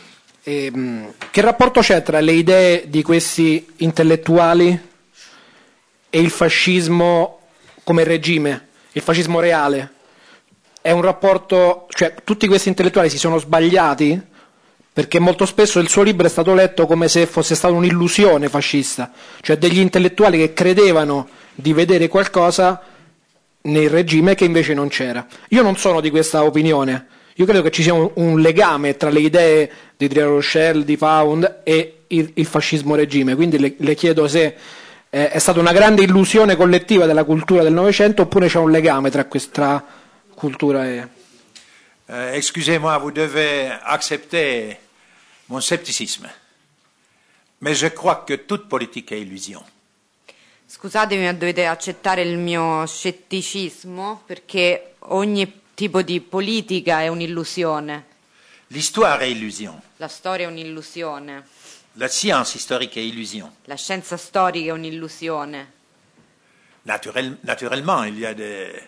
Che rapporto c'è tra le idee di questi intellettuali e il fascismo come regime, il fascismo reale? È un rapporto, cioè tutti questi intellettuali si sono sbagliati? Perché molto spesso il suo libro è stato letto come se fosse stata un'illusione fascista, cioè degli intellettuali che credevano di vedere qualcosa nel regime che invece non c'era. Io non sono di questa opinione, io credo che ci sia un legame tra le idee di Dreux-le-Rochelle, di Pound e il fascismo regime, quindi le chiedo se è stata una grande illusione collettiva della cultura del Novecento oppure c'è un legame tra questa cultura e... Excusez-moi, vous devez accepter mon scepticisme. Mais je crois que toute politique est illusion. Scusatemi, ma dovete accettare il mio scetticismo perché ogni tipo di politica è un'illusione. L'histoire est illusion. La storia è un'illusione. La science historique est illusion. La scienza storica è un'illusione. Naturellement, il y a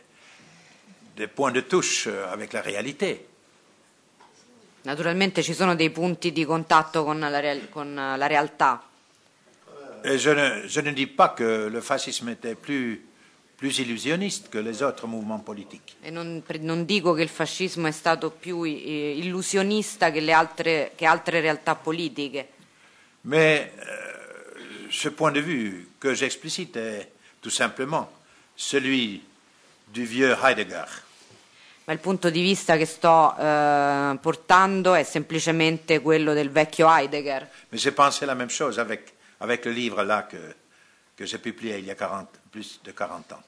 des points de touche avec la réalité. Naturalmente ci sono dei punti di contatto con la realtà. Et je ne dis pas que le fascisme était plus illusionniste que les autres mouvements politiques. E non dico che il fascismo è stato più illusionista che altre realtà politiche. Mais ce point de vue que j'explicite est tout simplement celui du vieux Heidegger. Ma il punto di vista che sto portando è semplicemente quello del vecchio Heidegger. Mais j'ai pensé la même chose avec le livre là que j'ai publié il y a plus de 40 ans.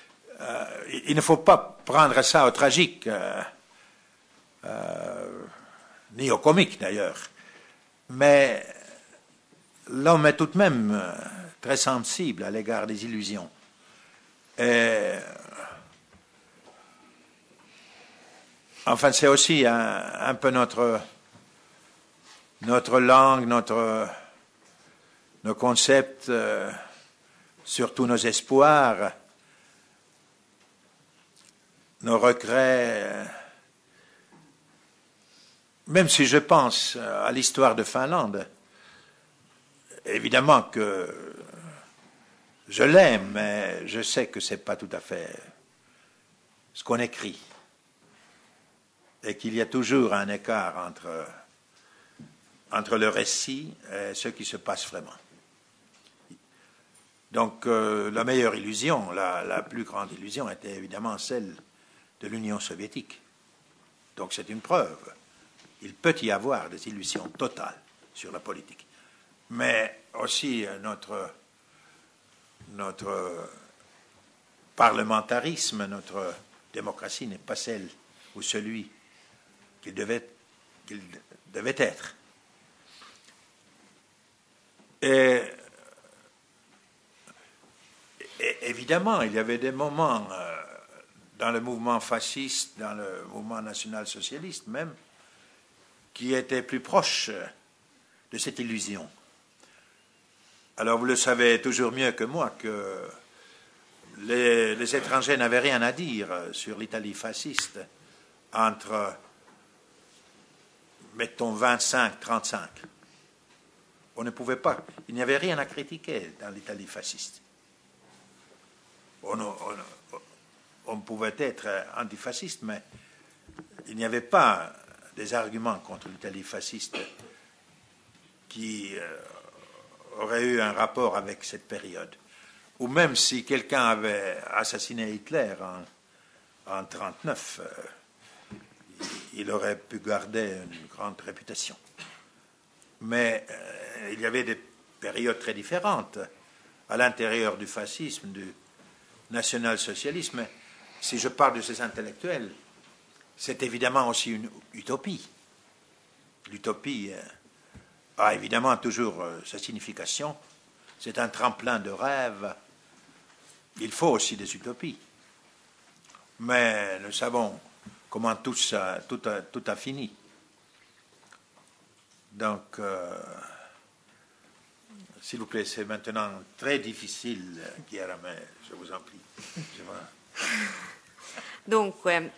Il ne faut pas prendre ça au tragique, ni au comique d'ailleurs, mais l'homme est tout de même très sensible à l'égard des illusions. Et, enfin, c'est aussi un peu notre langue, nos concepts, surtout nos espoirs, nos regrets. Même si je pense à l'histoire de Finlande, évidemment que je l'aime, mais je sais que ce n'est pas tout à fait ce qu'on écrit. Et qu'il y a toujours un écart entre le récit et ce qui se passe vraiment. Donc la meilleure illusion, la plus grande illusion était évidemment celle de l'Union soviétique. Donc c'est une preuve. Il peut y avoir des illusions totales sur la politique. Mais aussi notre parlementarisme, notre démocratie n'est pas celle ou celui qu'il devait être. Et évidemment, il y avait des moments dans le mouvement fasciste, dans le mouvement national-socialiste même, qui étaient plus proches de cette illusion. Alors vous le savez toujours mieux que moi que les étrangers n'avaient rien à dire sur l'Italie fasciste entre, mettons, 25-35. On ne pouvait pas, il n'y avait rien à critiquer dans l'Italie fasciste. On pouvait être antifasciste, mais il n'y avait pas des arguments contre l'Italie fasciste qui auraient eu un rapport avec cette période. Ou même si quelqu'un avait assassiné Hitler en 1939, il aurait pu garder une grande réputation. Mais il y avait des périodes très différentes à l'intérieur du fascisme, du national-socialisme. Si je parle de ces intellectuels, c'est évidemment aussi une utopie. L'utopie a évidemment toujours sa signification. C'est un tremplin de rêve. Il faut aussi des utopies. Mais nous savons comment tout a fini. Donc, s'il vous plaît, c'est maintenant très difficile, Chiara, mais je vous en prie. Dunque,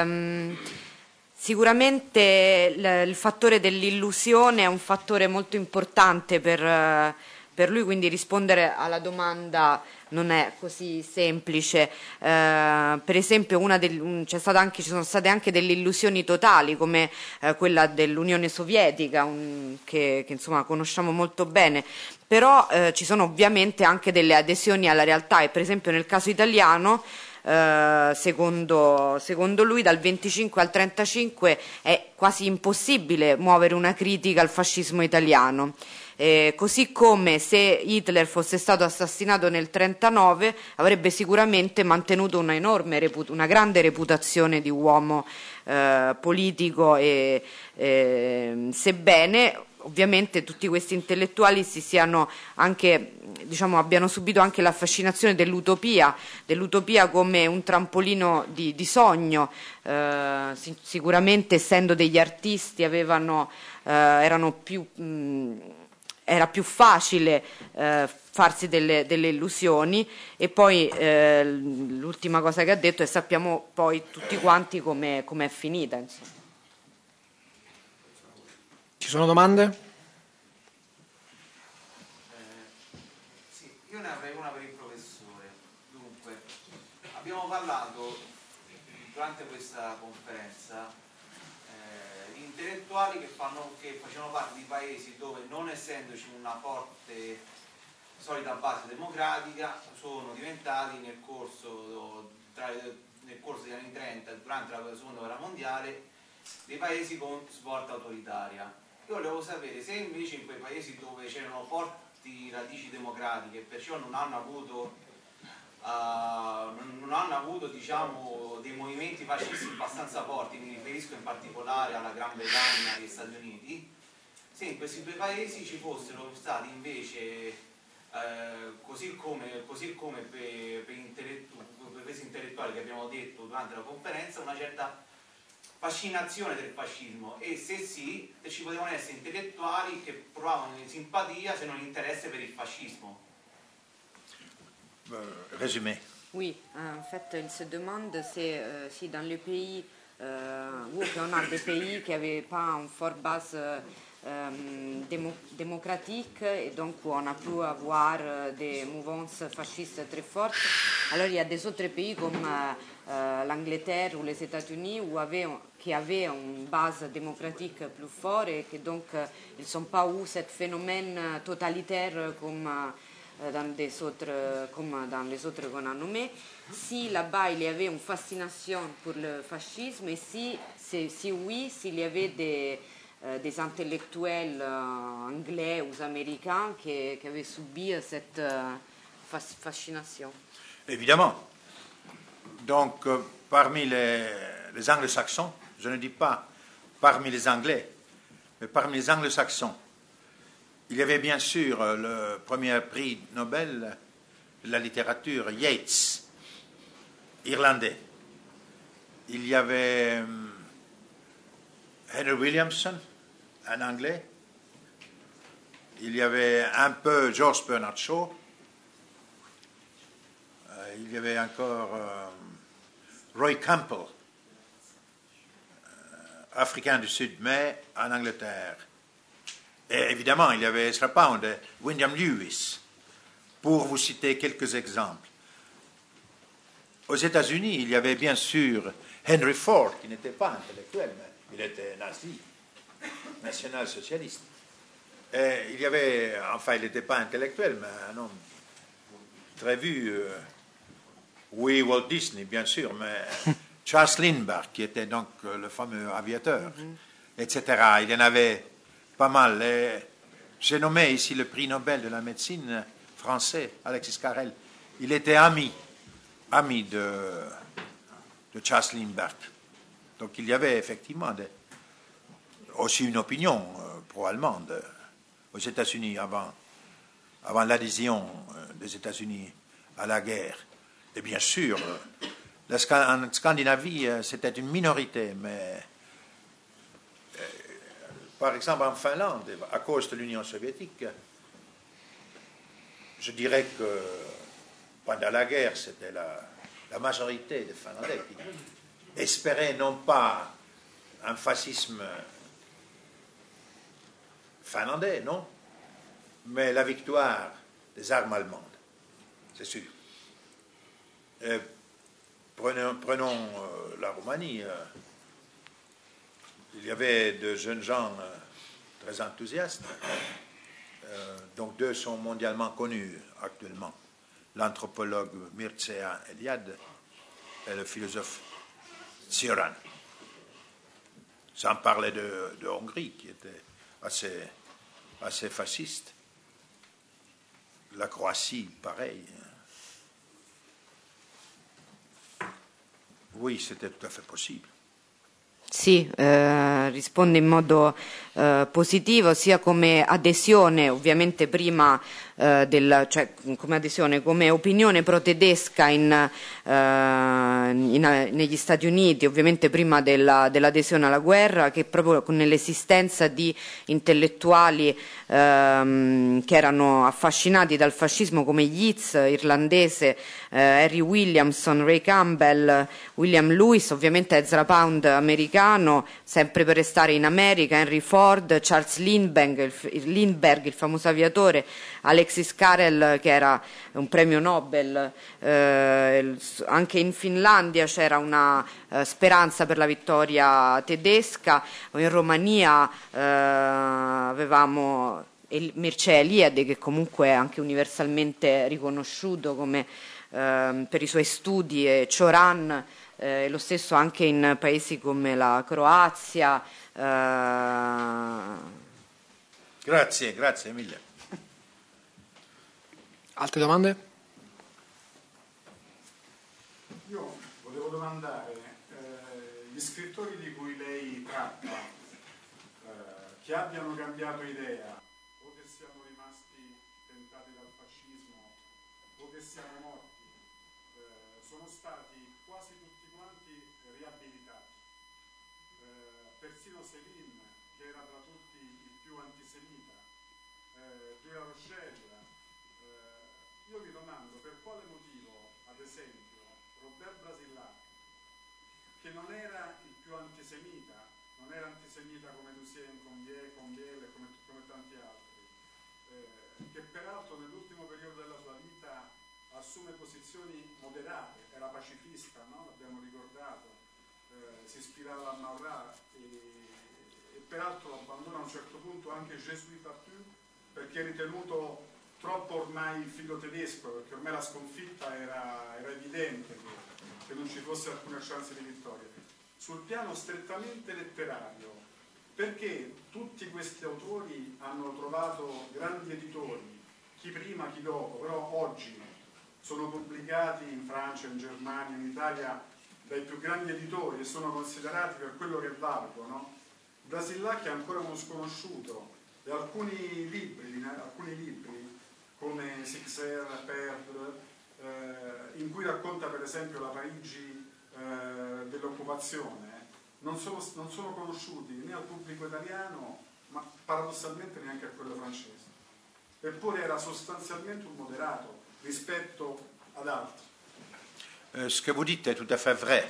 sicuramente il fattore dell'illusione è un fattore molto importante per lui, quindi rispondere alla domanda non è così semplice. Per esempio ci sono state anche delle illusioni totali come quella dell'Unione Sovietica, che insomma conosciamo molto bene, però ci sono ovviamente anche delle adesioni alla realtà e per esempio nel caso italiano secondo lui dal 25 al 35 è quasi impossibile muovere una critica al fascismo italiano. Così come se Hitler fosse stato assassinato nel 1939 avrebbe sicuramente mantenuto una grande reputazione di uomo politico e sebbene ovviamente tutti questi intellettuali abbiano subito anche la fascinazione dell'utopia come un trampolino di sogno. Sicuramente essendo degli artisti era più facile farsi delle illusioni e poi l'ultima cosa che ha detto è sappiamo poi tutti quanti come è finita, insomma. Ci sono domande? Sì, io ne avrei una per il professore. Dunque, abbiamo parlato durante questa conferenza di intellettuali che facevano parte di paesi dove, non essendoci una forte solida base democratica, sono diventati nel corso degli anni 30, durante la seconda guerra mondiale, dei paesi con svolta autoritaria. Io volevo sapere se invece in quei paesi dove c'erano forti radici democratiche e perciò non hanno avuto diciamo, dei movimenti fascisti abbastanza forti, mi riferisco in particolare alla Gran Bretagna e agli Stati Uniti, se in questi due paesi ci fossero stati invece, così come per questi intellettuali che abbiamo detto durante la conferenza, una certa fascinazione del fascismo et se sì, se ci potevano essere intellettuali che provavano simpatia se non interesse per il fascisme. Résumé. Oui, en fait, il se demande si dans les pays où on a des pays qui n'avaient pas une forte base démocratique et donc où on a pu avoir des mouvances fascistes très fortes. Alors il y a des autres pays comme l'Angleterre ou les États-Unis qui avaient une base démocratique plus forte et que donc ils n'ont pas eu ce phénomène totalitaire comme comme dans les autres qu'on a nommés, si là-bas il y avait une fascination pour le fascisme et si oui, s'il y avait des intellectuels anglais ou américains qui avaient subi cette fascination. Évidemment. Donc, parmi les anglo-saxons, je ne dis pas parmi les anglais, mais parmi les anglo-saxons, il y avait bien sûr le premier prix Nobel de la littérature, Yeats, irlandais. Il y avait Henry Williamson, un anglais. Il y avait un peu George Bernard Shaw. Il y avait encore Roy Campbell, africain du Sud, mais en Angleterre. Et évidemment, il y avait Ezra Pound et William Lewis, pour vous citer quelques exemples. Aux États-Unis, il y avait bien sûr Henry Ford, qui n'était pas intellectuel, mais il était nazi, national-socialiste. Et il y avait, enfin, il n'était pas intellectuel, mais un homme très vu. Oui, Walt Disney, bien sûr, mais Charles Lindbergh, qui était donc le fameux aviateur, etc. Il y en avait pas mal. J'ai nommé ici le prix Nobel de la médecine français, Alexis Carrel. Il était ami de Charles Lindbergh. Donc il y avait effectivement aussi une opinion pro-allemande aux États-Unis avant l'adhésion des États-Unis à la guerre. Et bien sûr, en Scandinavie, c'était une minorité, mais par exemple en Finlande, à cause de l'Union soviétique, je dirais que pendant la guerre, c'était la majorité des Finlandais qui espéraient non pas un fascisme finlandais, non, mais la victoire des armes allemandes, c'est sûr. Prenons la Roumanie. Il y avait de jeunes gens très enthousiastes. Donc deux sont mondialement connus actuellement. L'anthropologue Mircea Eliade et le philosophe Cioran. Sans parler de Hongrie, qui était assez fasciste. La Croatie, pareil. Oui, c'était tout à fait possibile. Sì, risponde in modo positivo sia come adesione, ovviamente prima cioè come adesione, come opinione pro-tedesca negli Stati Uniti, ovviamente prima dell'adesione alla guerra, che proprio nell'esistenza di intellettuali che erano affascinati dal fascismo come Yeats, irlandese, Harry Williamson, Ray Campbell, William Lewis, ovviamente Ezra Pound, americano, sempre per restare in America, Henry Ford, Charles Lindbergh, il famoso aviatore, Alexis Carrel, che era un premio Nobel. Anche in Finlandia c'era una speranza per la vittoria tedesca, in Romania avevamo Mircea Eliade, che comunque è anche universalmente riconosciuto come per i suoi studi, e Cioran, lo stesso anche in paesi come la Croazia. Grazie mille. Altre domande? Io volevo domandare, gli scrittori di cui lei tratta, che abbiano cambiato idea, o che siano rimasti tentati dal fascismo, o che siano morti, sono stati quasi tutti quanti riabilitati. Persino Céline, che era tra tutti il più antisemita, Julia Rochelle. Io mi domando per quale motivo, ad esempio, Robert Brasillac, che non era il più antisemita, non era antisemita come Lucien, Combiele, come tanti altri, che peraltro nell'ultimo periodo della sua vita assume posizioni moderate, era pacifista, no? L'abbiamo ricordato, si ispirava a Maurras e peraltro abbandona a un certo punto anche Je suis Papus perché è ritenuto troppo ormai filo tedesco, perché ormai la sconfitta era evidente che non ci fosse alcuna chance di vittoria. Sul piano strettamente letterario, perché tutti questi autori hanno trovato grandi editori, chi prima, chi dopo, però oggi sono pubblicati in Francia, in Germania, in Italia dai più grandi editori e sono considerati per quello che valgono. Brasillach è ancora uno sconosciuto e alcuni libri come Sixer, Perdre, in cui racconta per esempio la Parigi dell'occupazione, non sono conosciuti né al pubblico italiano, ma paradossalmente neanche a quello francese. Eppure era sostanzialmente un moderato rispetto ad altri. Ce que vous dites est tout à fait vrai.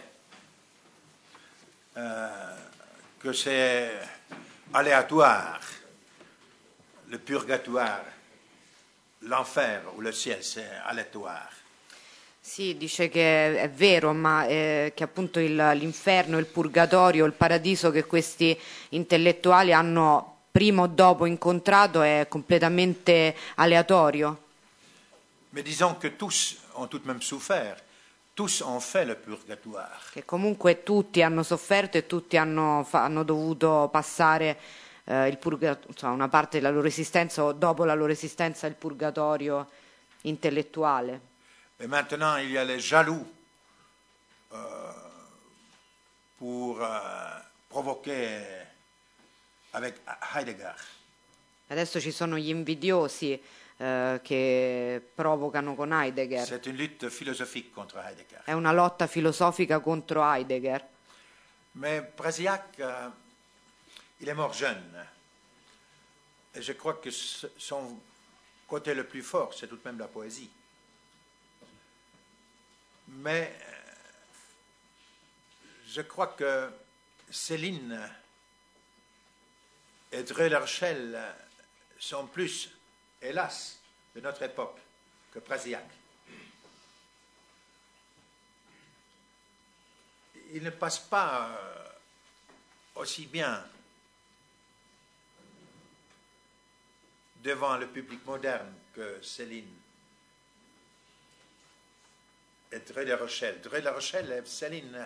Que c'est aléatoire, le purgatoire, l'enfer ou le ciel, c'est aléatoire. Sì, dice che è vero, ma che appunto l'inferno, il purgatorio, il paradiso che questi intellettuali hanno prima o dopo incontrato è completamente aleatorio. Mais disons que tous ont tout de même souffert, tous ont fait le purgatoire. Che comunque tutti hanno sofferto e tutti hanno dovuto passare il purgatorio, una parte della loro esistenza o dopo la loro esistenza il purgatorio intellettuale. Et maintenant, il y a les jaloux pour provoquer avec Heidegger. Adesso ci sono gli invidiosi che provocano con Heidegger. C'est une lutte philosophique contre Heidegger. È una lotta filosofica contro Heidegger. Mais Brasillac, il est mort jeune. Et je crois que son côté le plus fort, c'est tout de même la poésie. Mais je crois que Céline et Dreux-la-Rochelle sont plus, hélas, de notre époque que Brasillac. Il ne passe pas aussi bien devant le public moderne que Céline et Dreux-la-Rochelle. Dreux-la-Rochelle et Céline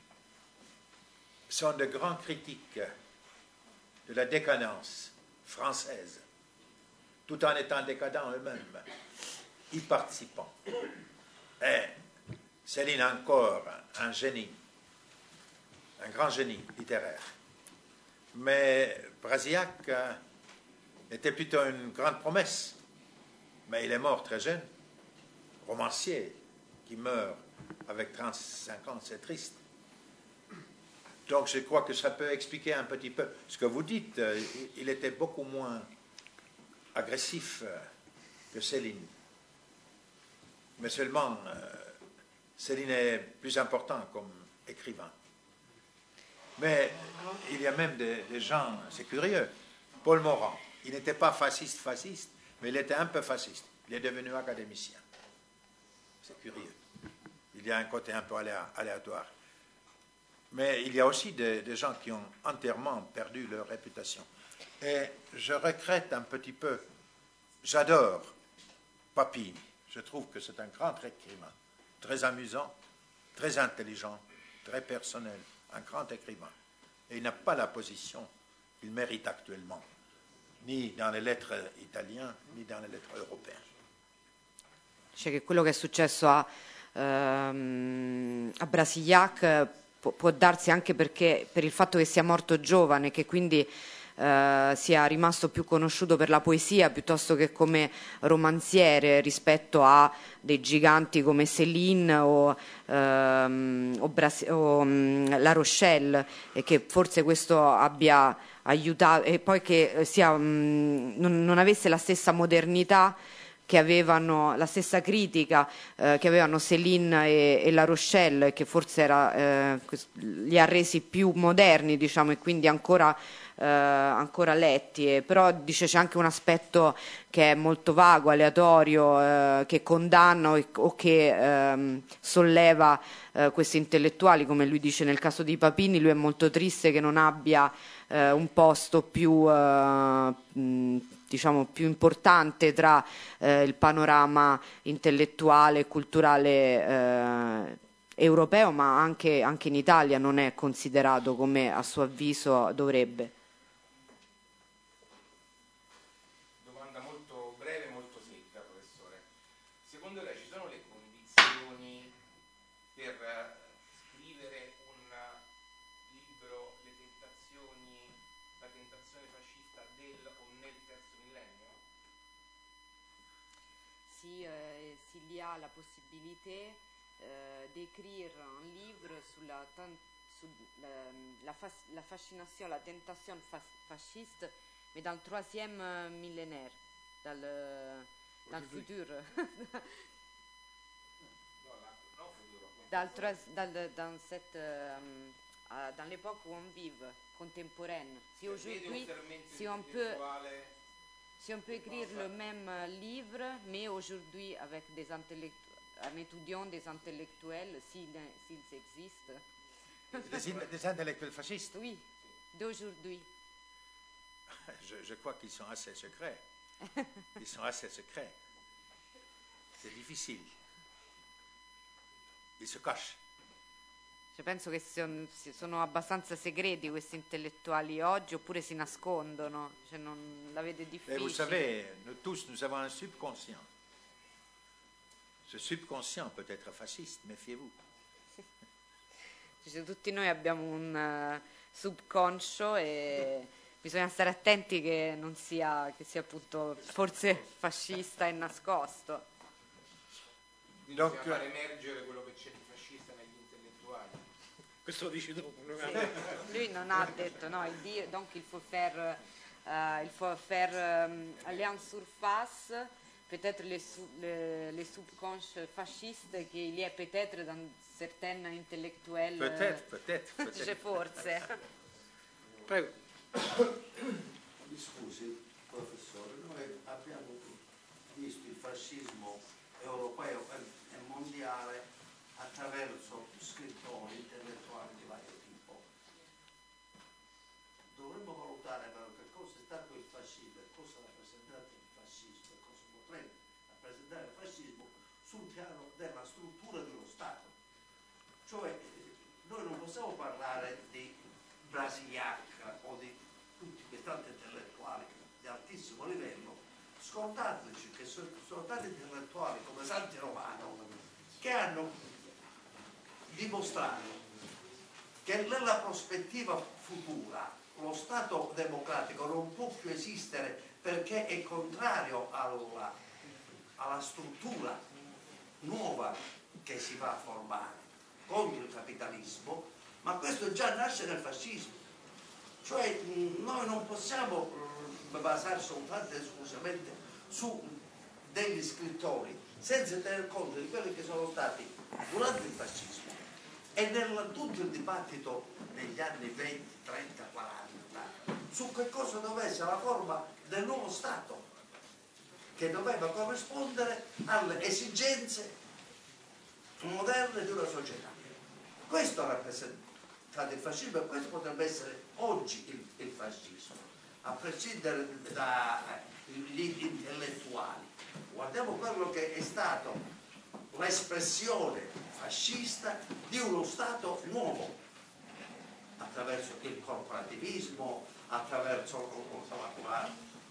sont de grands critiques de la décadence française, tout en étant décadents eux-mêmes, y participant. Et Céline encore un génie, un grand génie littéraire. Mais Brasillac était plutôt une grande promesse, mais il est mort très jeune, romancier qui meurt avec 35 ans, c'est triste. Donc je crois que ça peut expliquer un petit peu ce que vous dites. Il était beaucoup moins agressif que Céline. Mais seulement, Céline est plus important comme écrivain. Mais il y a même des gens, c'est curieux. Paul Morand, il n'était pas fasciste, mais il était un peu fasciste. Il est devenu académicien. C'est curieux. Il y a un côté un peu aléatoire. Mais il y a aussi des gens qui ont entièrement perdu leur réputation. Et je regrette un petit peu, j'adore Papini. Je trouve que c'est un grand écrivain, très amusant, très intelligent, très personnel, un grand écrivain. Et il n'a pas la position qu'il mérite actuellement, ni dans les lettres italiennes, ni dans les lettres européennes. Cioè che quello che è successo a Brasillac può darsi anche perché per il fatto che sia morto giovane, che quindi sia rimasto più conosciuto per la poesia piuttosto che come romanziere rispetto a dei giganti come Céline o La Rochelle, e che forse questo abbia aiutato, e poi che sia, non avesse la stessa modernità che avevano, la stessa critica che avevano Céline e La Rochelle, che forse li ha resi più moderni, diciamo, e quindi ancora ancora letti, però dice c'è anche un aspetto che è molto vago, aleatorio, che condanna o che solleva questi intellettuali, come lui dice nel caso di Papini. Lui è molto triste che non abbia un posto più diciamo più importante tra il panorama intellettuale e culturale europeo, ma anche in Italia non è considerato come a suo avviso dovrebbe. Domanda molto breve, molto secca, professore. Secondo lei ci sono le condizioni per scrivere un libro, la tentazione fascista del o nel terzo millennio? Si, s'il y a la possibilité d'écrire un livre sur la fascination, la tentation fasciste, mais dans le troisième millénaire, dans le futur. Dans l'époque où on vit, contemporaine. Si aujourd'hui, si on peut écrire le même livre, mais aujourd'hui avec un étudiant, des intellectuels, s'ils existent. Des intellectuels fascistes? Oui, d'aujourd'hui. Je crois qu'ils sont assez secrets. Ils sont assez secrets. C'est difficile. Ils se cachent. Cioè, penso che sono abbastanza segreti questi intellettuali oggi, oppure si nascondono, cioè non la vede difficile. Et vous savez, nous tous, nous avons un subconscient. Ce subconscient peut être fasciste, méfiez-vous. Cioè, tutti noi abbiamo un subconscio e bisogna stare attenti che non sia, che sia appunto forse fascista e nascosto. Quindi bisogna far emergere quello che c'è di fascista negli intellettuali. Questo lo dici tu. Lui non ha detto, no, donc il faut faire aller en surface, peut-être les subconscients fascistes qu'il y a peut-être dans certains intellettuels. Peut-être. Dice forse. Prego. Mi scusi, professore, noi abbiamo visto il fascismo europeo e mondiale attraverso scrittori intellettuali di vario tipo. Dovremmo valutare però che cosa è stato il fascismo e cosa ha rappresentato il fascismo e cosa potrebbe rappresentare il fascismo sul piano della struttura dello Stato. Cioè, noi non possiamo parlare di Brasiliac o di tutti questi altri intellettuali di altissimo livello, scordandoci che sono stati intellettuali come Santi Romano che hanno dimostrato che nella prospettiva futura lo Stato democratico non può più esistere perché è contrario alla struttura nuova che si va a formare contro il capitalismo, ma questo già nasce nel fascismo. Cioè noi non possiamo basare soltanto ed esclusivamente su degli scrittori senza tener conto di quelli che sono stati durante il fascismo e tutto il dibattito negli anni 20, 30, 40 su che cosa doveva essere la forma del nuovo Stato che doveva corrispondere alle esigenze moderne di una società. Questo ha rappresentato il fascismo e questo potrebbe essere oggi il fascismo, a prescindere dagli intellettuali. Guardiamo quello che è stato l'espressione fascista di uno Stato nuovo, attraverso il corporativismo, attraverso la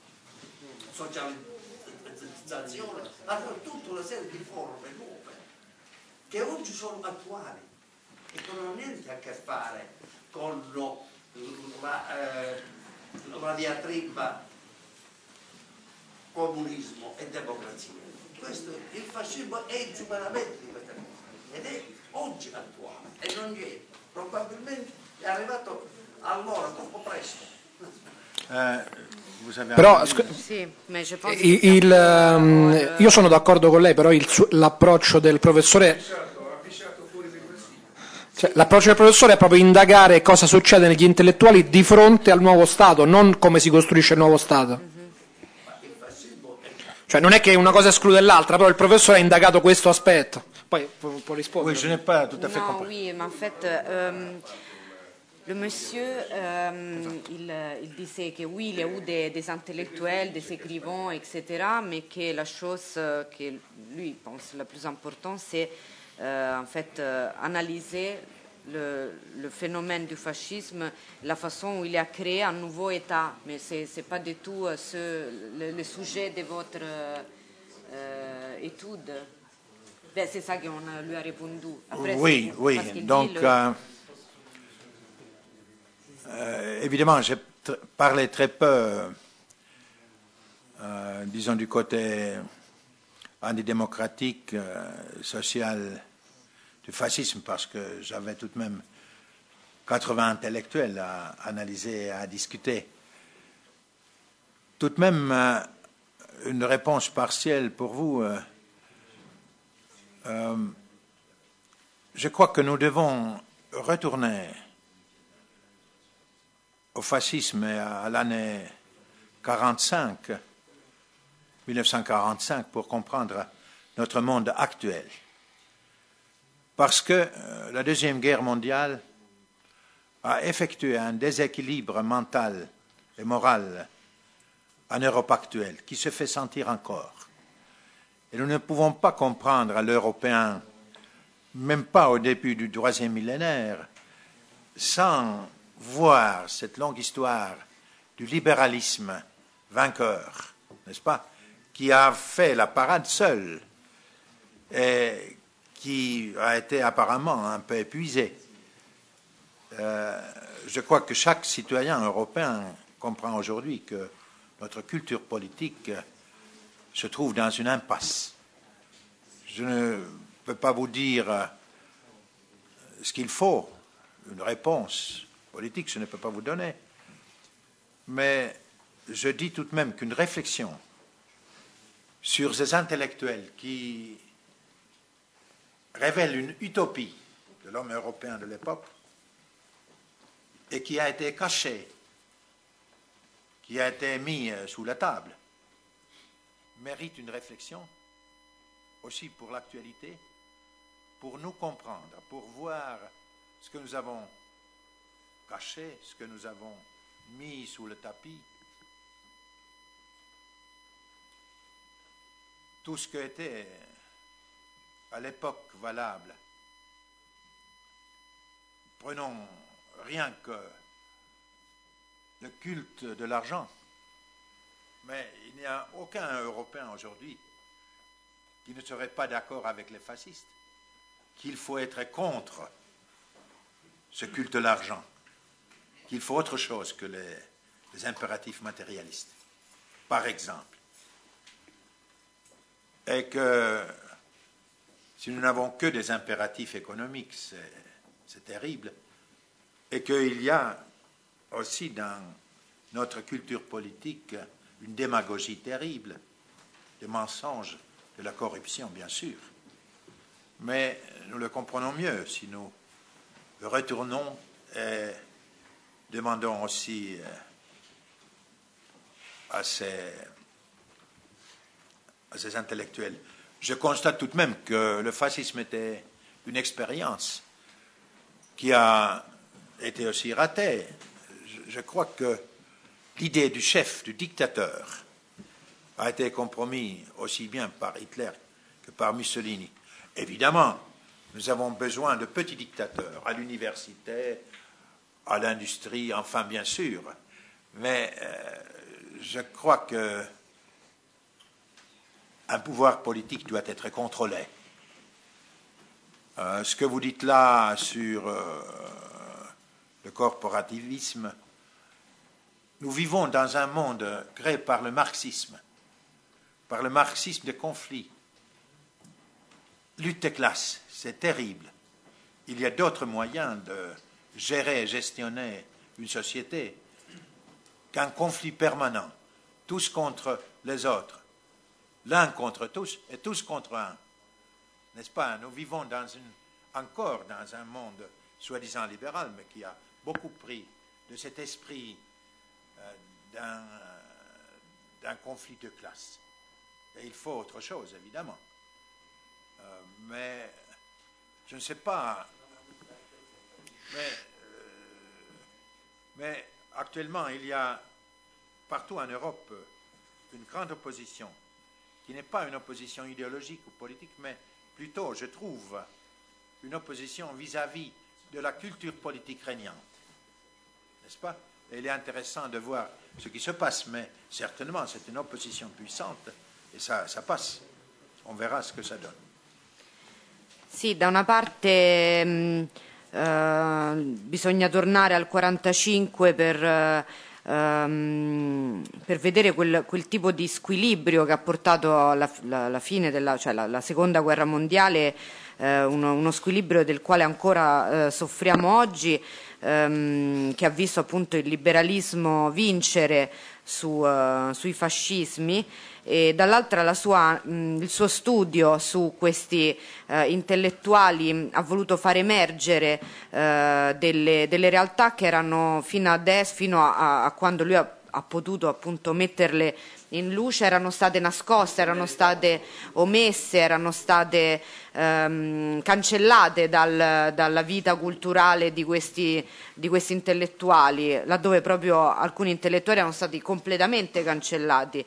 socializzazione, attraverso tutta una serie di forme nuove che oggi sono attuali e che non hanno niente a che fare con la diatriba comunismo e democrazia. Questo, il fascismo è il superamento di questa cosa ed è oggi attuale e non ieri. Probabilmente è arrivato allora troppo presto. Però Sì, io sono d'accordo con lei, però l'approccio del professore Cioè, l'approccio del professore è proprio indagare cosa succede negli intellettuali di fronte al nuovo Stato, non come si costruisce il nuovo Stato. Cioè non è che una cosa esclude l'altra, però il professore ha indagato questo aspetto. Poi può rispondere. Oui, je n'ai pas tout à fait Non, compris. oui, mais en fait, le monsieur, il disait que oui, il y a eu des intellectuels, des écrivains, etc., mais que la chose que lui pense la plus importante, c'est en fait analyser le phénomène du fascisme, la façon où il a créé un nouveau État. Mais ce n'est pas du tout le sujet de votre étude. Ben, c'est ça qu'on lui a répondu. Après, Oui, oui. parce qu'il Donc, dit évidemment, j'ai parlé très peu, disons, du côté antidémocratique, social du fascisme, parce que j'avais tout de même 80 intellectuels à analyser et à discuter. Tout de même, une réponse partielle pour vous. Je crois que nous devons retourner au fascisme et à l'année 1945, pour comprendre notre monde actuel. Parce que la Deuxième Guerre mondiale a effectué un déséquilibre mental et moral en Europe actuelle qui se fait sentir encore. Et nous ne pouvons pas comprendre à l'Européen, même pas au début du troisième millénaire, sans voir cette longue histoire du libéralisme vainqueur, n'est-ce pas, qui a fait la parade seul et qui a été apparemment un peu épuisé. Je crois que chaque citoyen européen comprend aujourd'hui que notre culture politique se trouve dans une impasse. Je ne peux pas vous dire ce qu'il faut, une réponse politique, je ne peux pas vous donner, mais je dis tout de même qu'une réflexion sur ces intellectuels qui révèlent une utopie de l'homme européen de l'époque et qui a été cachée, qui a été mis sous la table, mérite une réflexion aussi pour l'actualité, pour nous comprendre, pour voir ce que nous avons caché, ce que nous avons mis sous le tapis, tout ce qui était à l'époque valable. Prenons rien que le culte de l'argent. Mais il n'y a aucun Européen aujourd'hui qui ne serait pas d'accord avec les fascistes, qu'il faut être contre ce culte de l'argent, qu'il faut autre chose que les impératifs matérialistes, par exemple. Et que si nous n'avons que des impératifs économiques, c'est terrible, et qu'il y a aussi dans notre culture politique une démagogie terrible, des mensonges, de la corruption, bien sûr. Mais nous le comprenons mieux si nous retournons et demandons aussi à ces intellectuels. Je constate tout de même que le fascisme était une expérience qui a été aussi ratée. Je crois que l'idée du chef, du dictateur, a été compromise aussi bien par Hitler que par Mussolini. Évidemment, nous avons besoin de petits dictateurs à l'université, à l'industrie, enfin bien sûr, mais je crois que un pouvoir politique doit être contrôlé. Ce que vous dites là sur le corporativisme, nous vivons dans un monde créé par le marxisme des conflits. Lutte des classes, c'est terrible. Il y a d'autres moyens de gérer et gestionner une société qu'un conflit permanent, tous contre les autres, l'un contre tous et tous contre un. N'est-ce pas? Nous vivons encore dans un monde soi-disant libéral, mais qui a beaucoup pris de cet esprit d'un conflit de classe. Et il faut autre chose, évidemment. Mais je ne sais pas. Mais actuellement, il y a partout en Europe une grande opposition, qui n'est pas une opposition idéologique ou politique, mais plutôt, je trouve, une opposition vis-à-vis de la culture politique régnante. N'est-ce pas? Et il est intéressant de voir ce qui se passe, mais certainement c'est une opposition puissante e ça passe. On verrà ce che ça donne. Sì, da una parte bisogna tornare al 45 per vedere quel tipo di squilibrio che ha portato alla fine cioè la seconda guerra mondiale, uno squilibrio del quale ancora soffriamo oggi, che ha visto appunto il liberalismo vincere sui fascismi, e dall'altra il suo studio su questi intellettuali ha voluto far emergere delle realtà che erano fino a quando lui ha potuto appunto metterle in luce, erano state nascoste, erano state omesse, erano state cancellate dalla vita culturale di questi intellettuali, laddove proprio alcuni intellettuali erano stati completamente cancellati.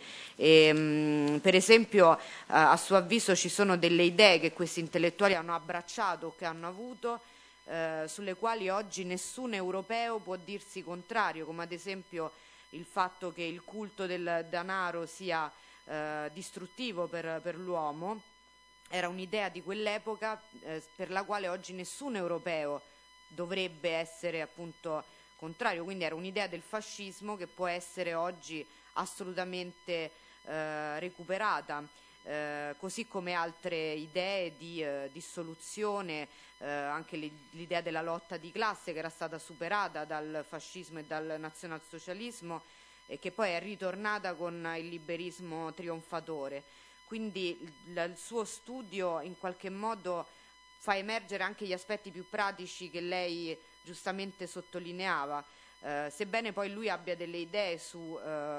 Per esempio, a suo avviso ci sono delle idee che questi intellettuali hanno abbracciato o che hanno avuto, sulle quali oggi nessun europeo può dirsi contrario, come ad esempio il fatto che il culto del denaro sia distruttivo per l'uomo. Era un'idea di quell'epoca per la quale oggi nessun europeo dovrebbe essere appunto contrario, quindi era un'idea del fascismo che può essere oggi assolutamente recuperata, così come altre idee di dissoluzione, anche l'idea della lotta di classe che era stata superata dal fascismo e dal nazionalsocialismo e che poi è ritornata con il liberismo trionfatore. Quindi il suo studio in qualche modo fa emergere anche gli aspetti più pratici che lei giustamente sottolineava, sebbene poi lui abbia delle idee sul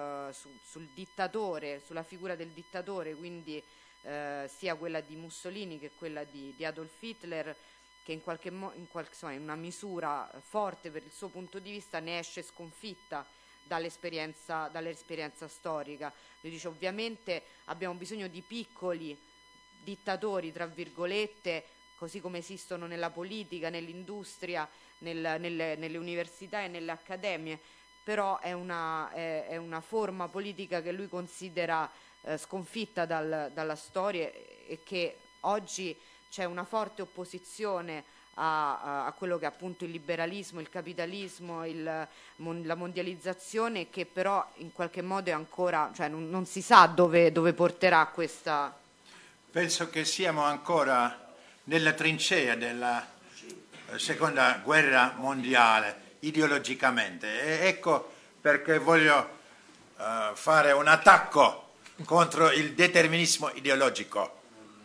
dittatore, sulla figura del dittatore, quindi sia quella di Mussolini che quella di Adolf Hitler, che in una misura forte per il suo punto di vista ne esce sconfitta dall'esperienza storica. Lui dice: ovviamente abbiamo bisogno di piccoli dittatori, tra virgolette, così come esistono nella politica, nell'industria, nelle università e nelle accademie, però è una forma politica che lui considera sconfitta dalla storia, e che oggi c'è una forte opposizione a quello che è appunto il liberalismo, il capitalismo, la mondializzazione, che però in qualche modo è ancora, cioè non si sa dove porterà questa. Penso che siamo ancora nella trincea della seconda guerra mondiale ideologicamente, e ecco perché voglio fare un attacco contro il determinismo ideologico.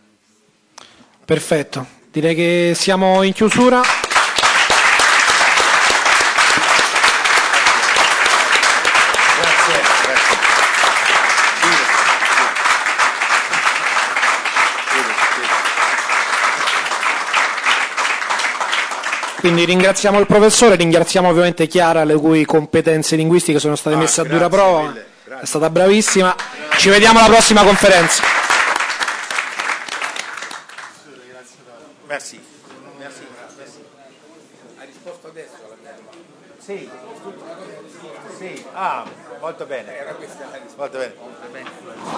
Perfetto, direi che siamo in chiusura. Quindi ringraziamo il professore, ringraziamo ovviamente Chiara, le cui competenze linguistiche sono state messe a dura prova, è stata bravissima. Ci vediamo alla prossima conferenza. Merci. Hai risposto adesso alla mia domanda? Sì. Sì. Ah, molto bene. Era questa la risposta. Molto bene.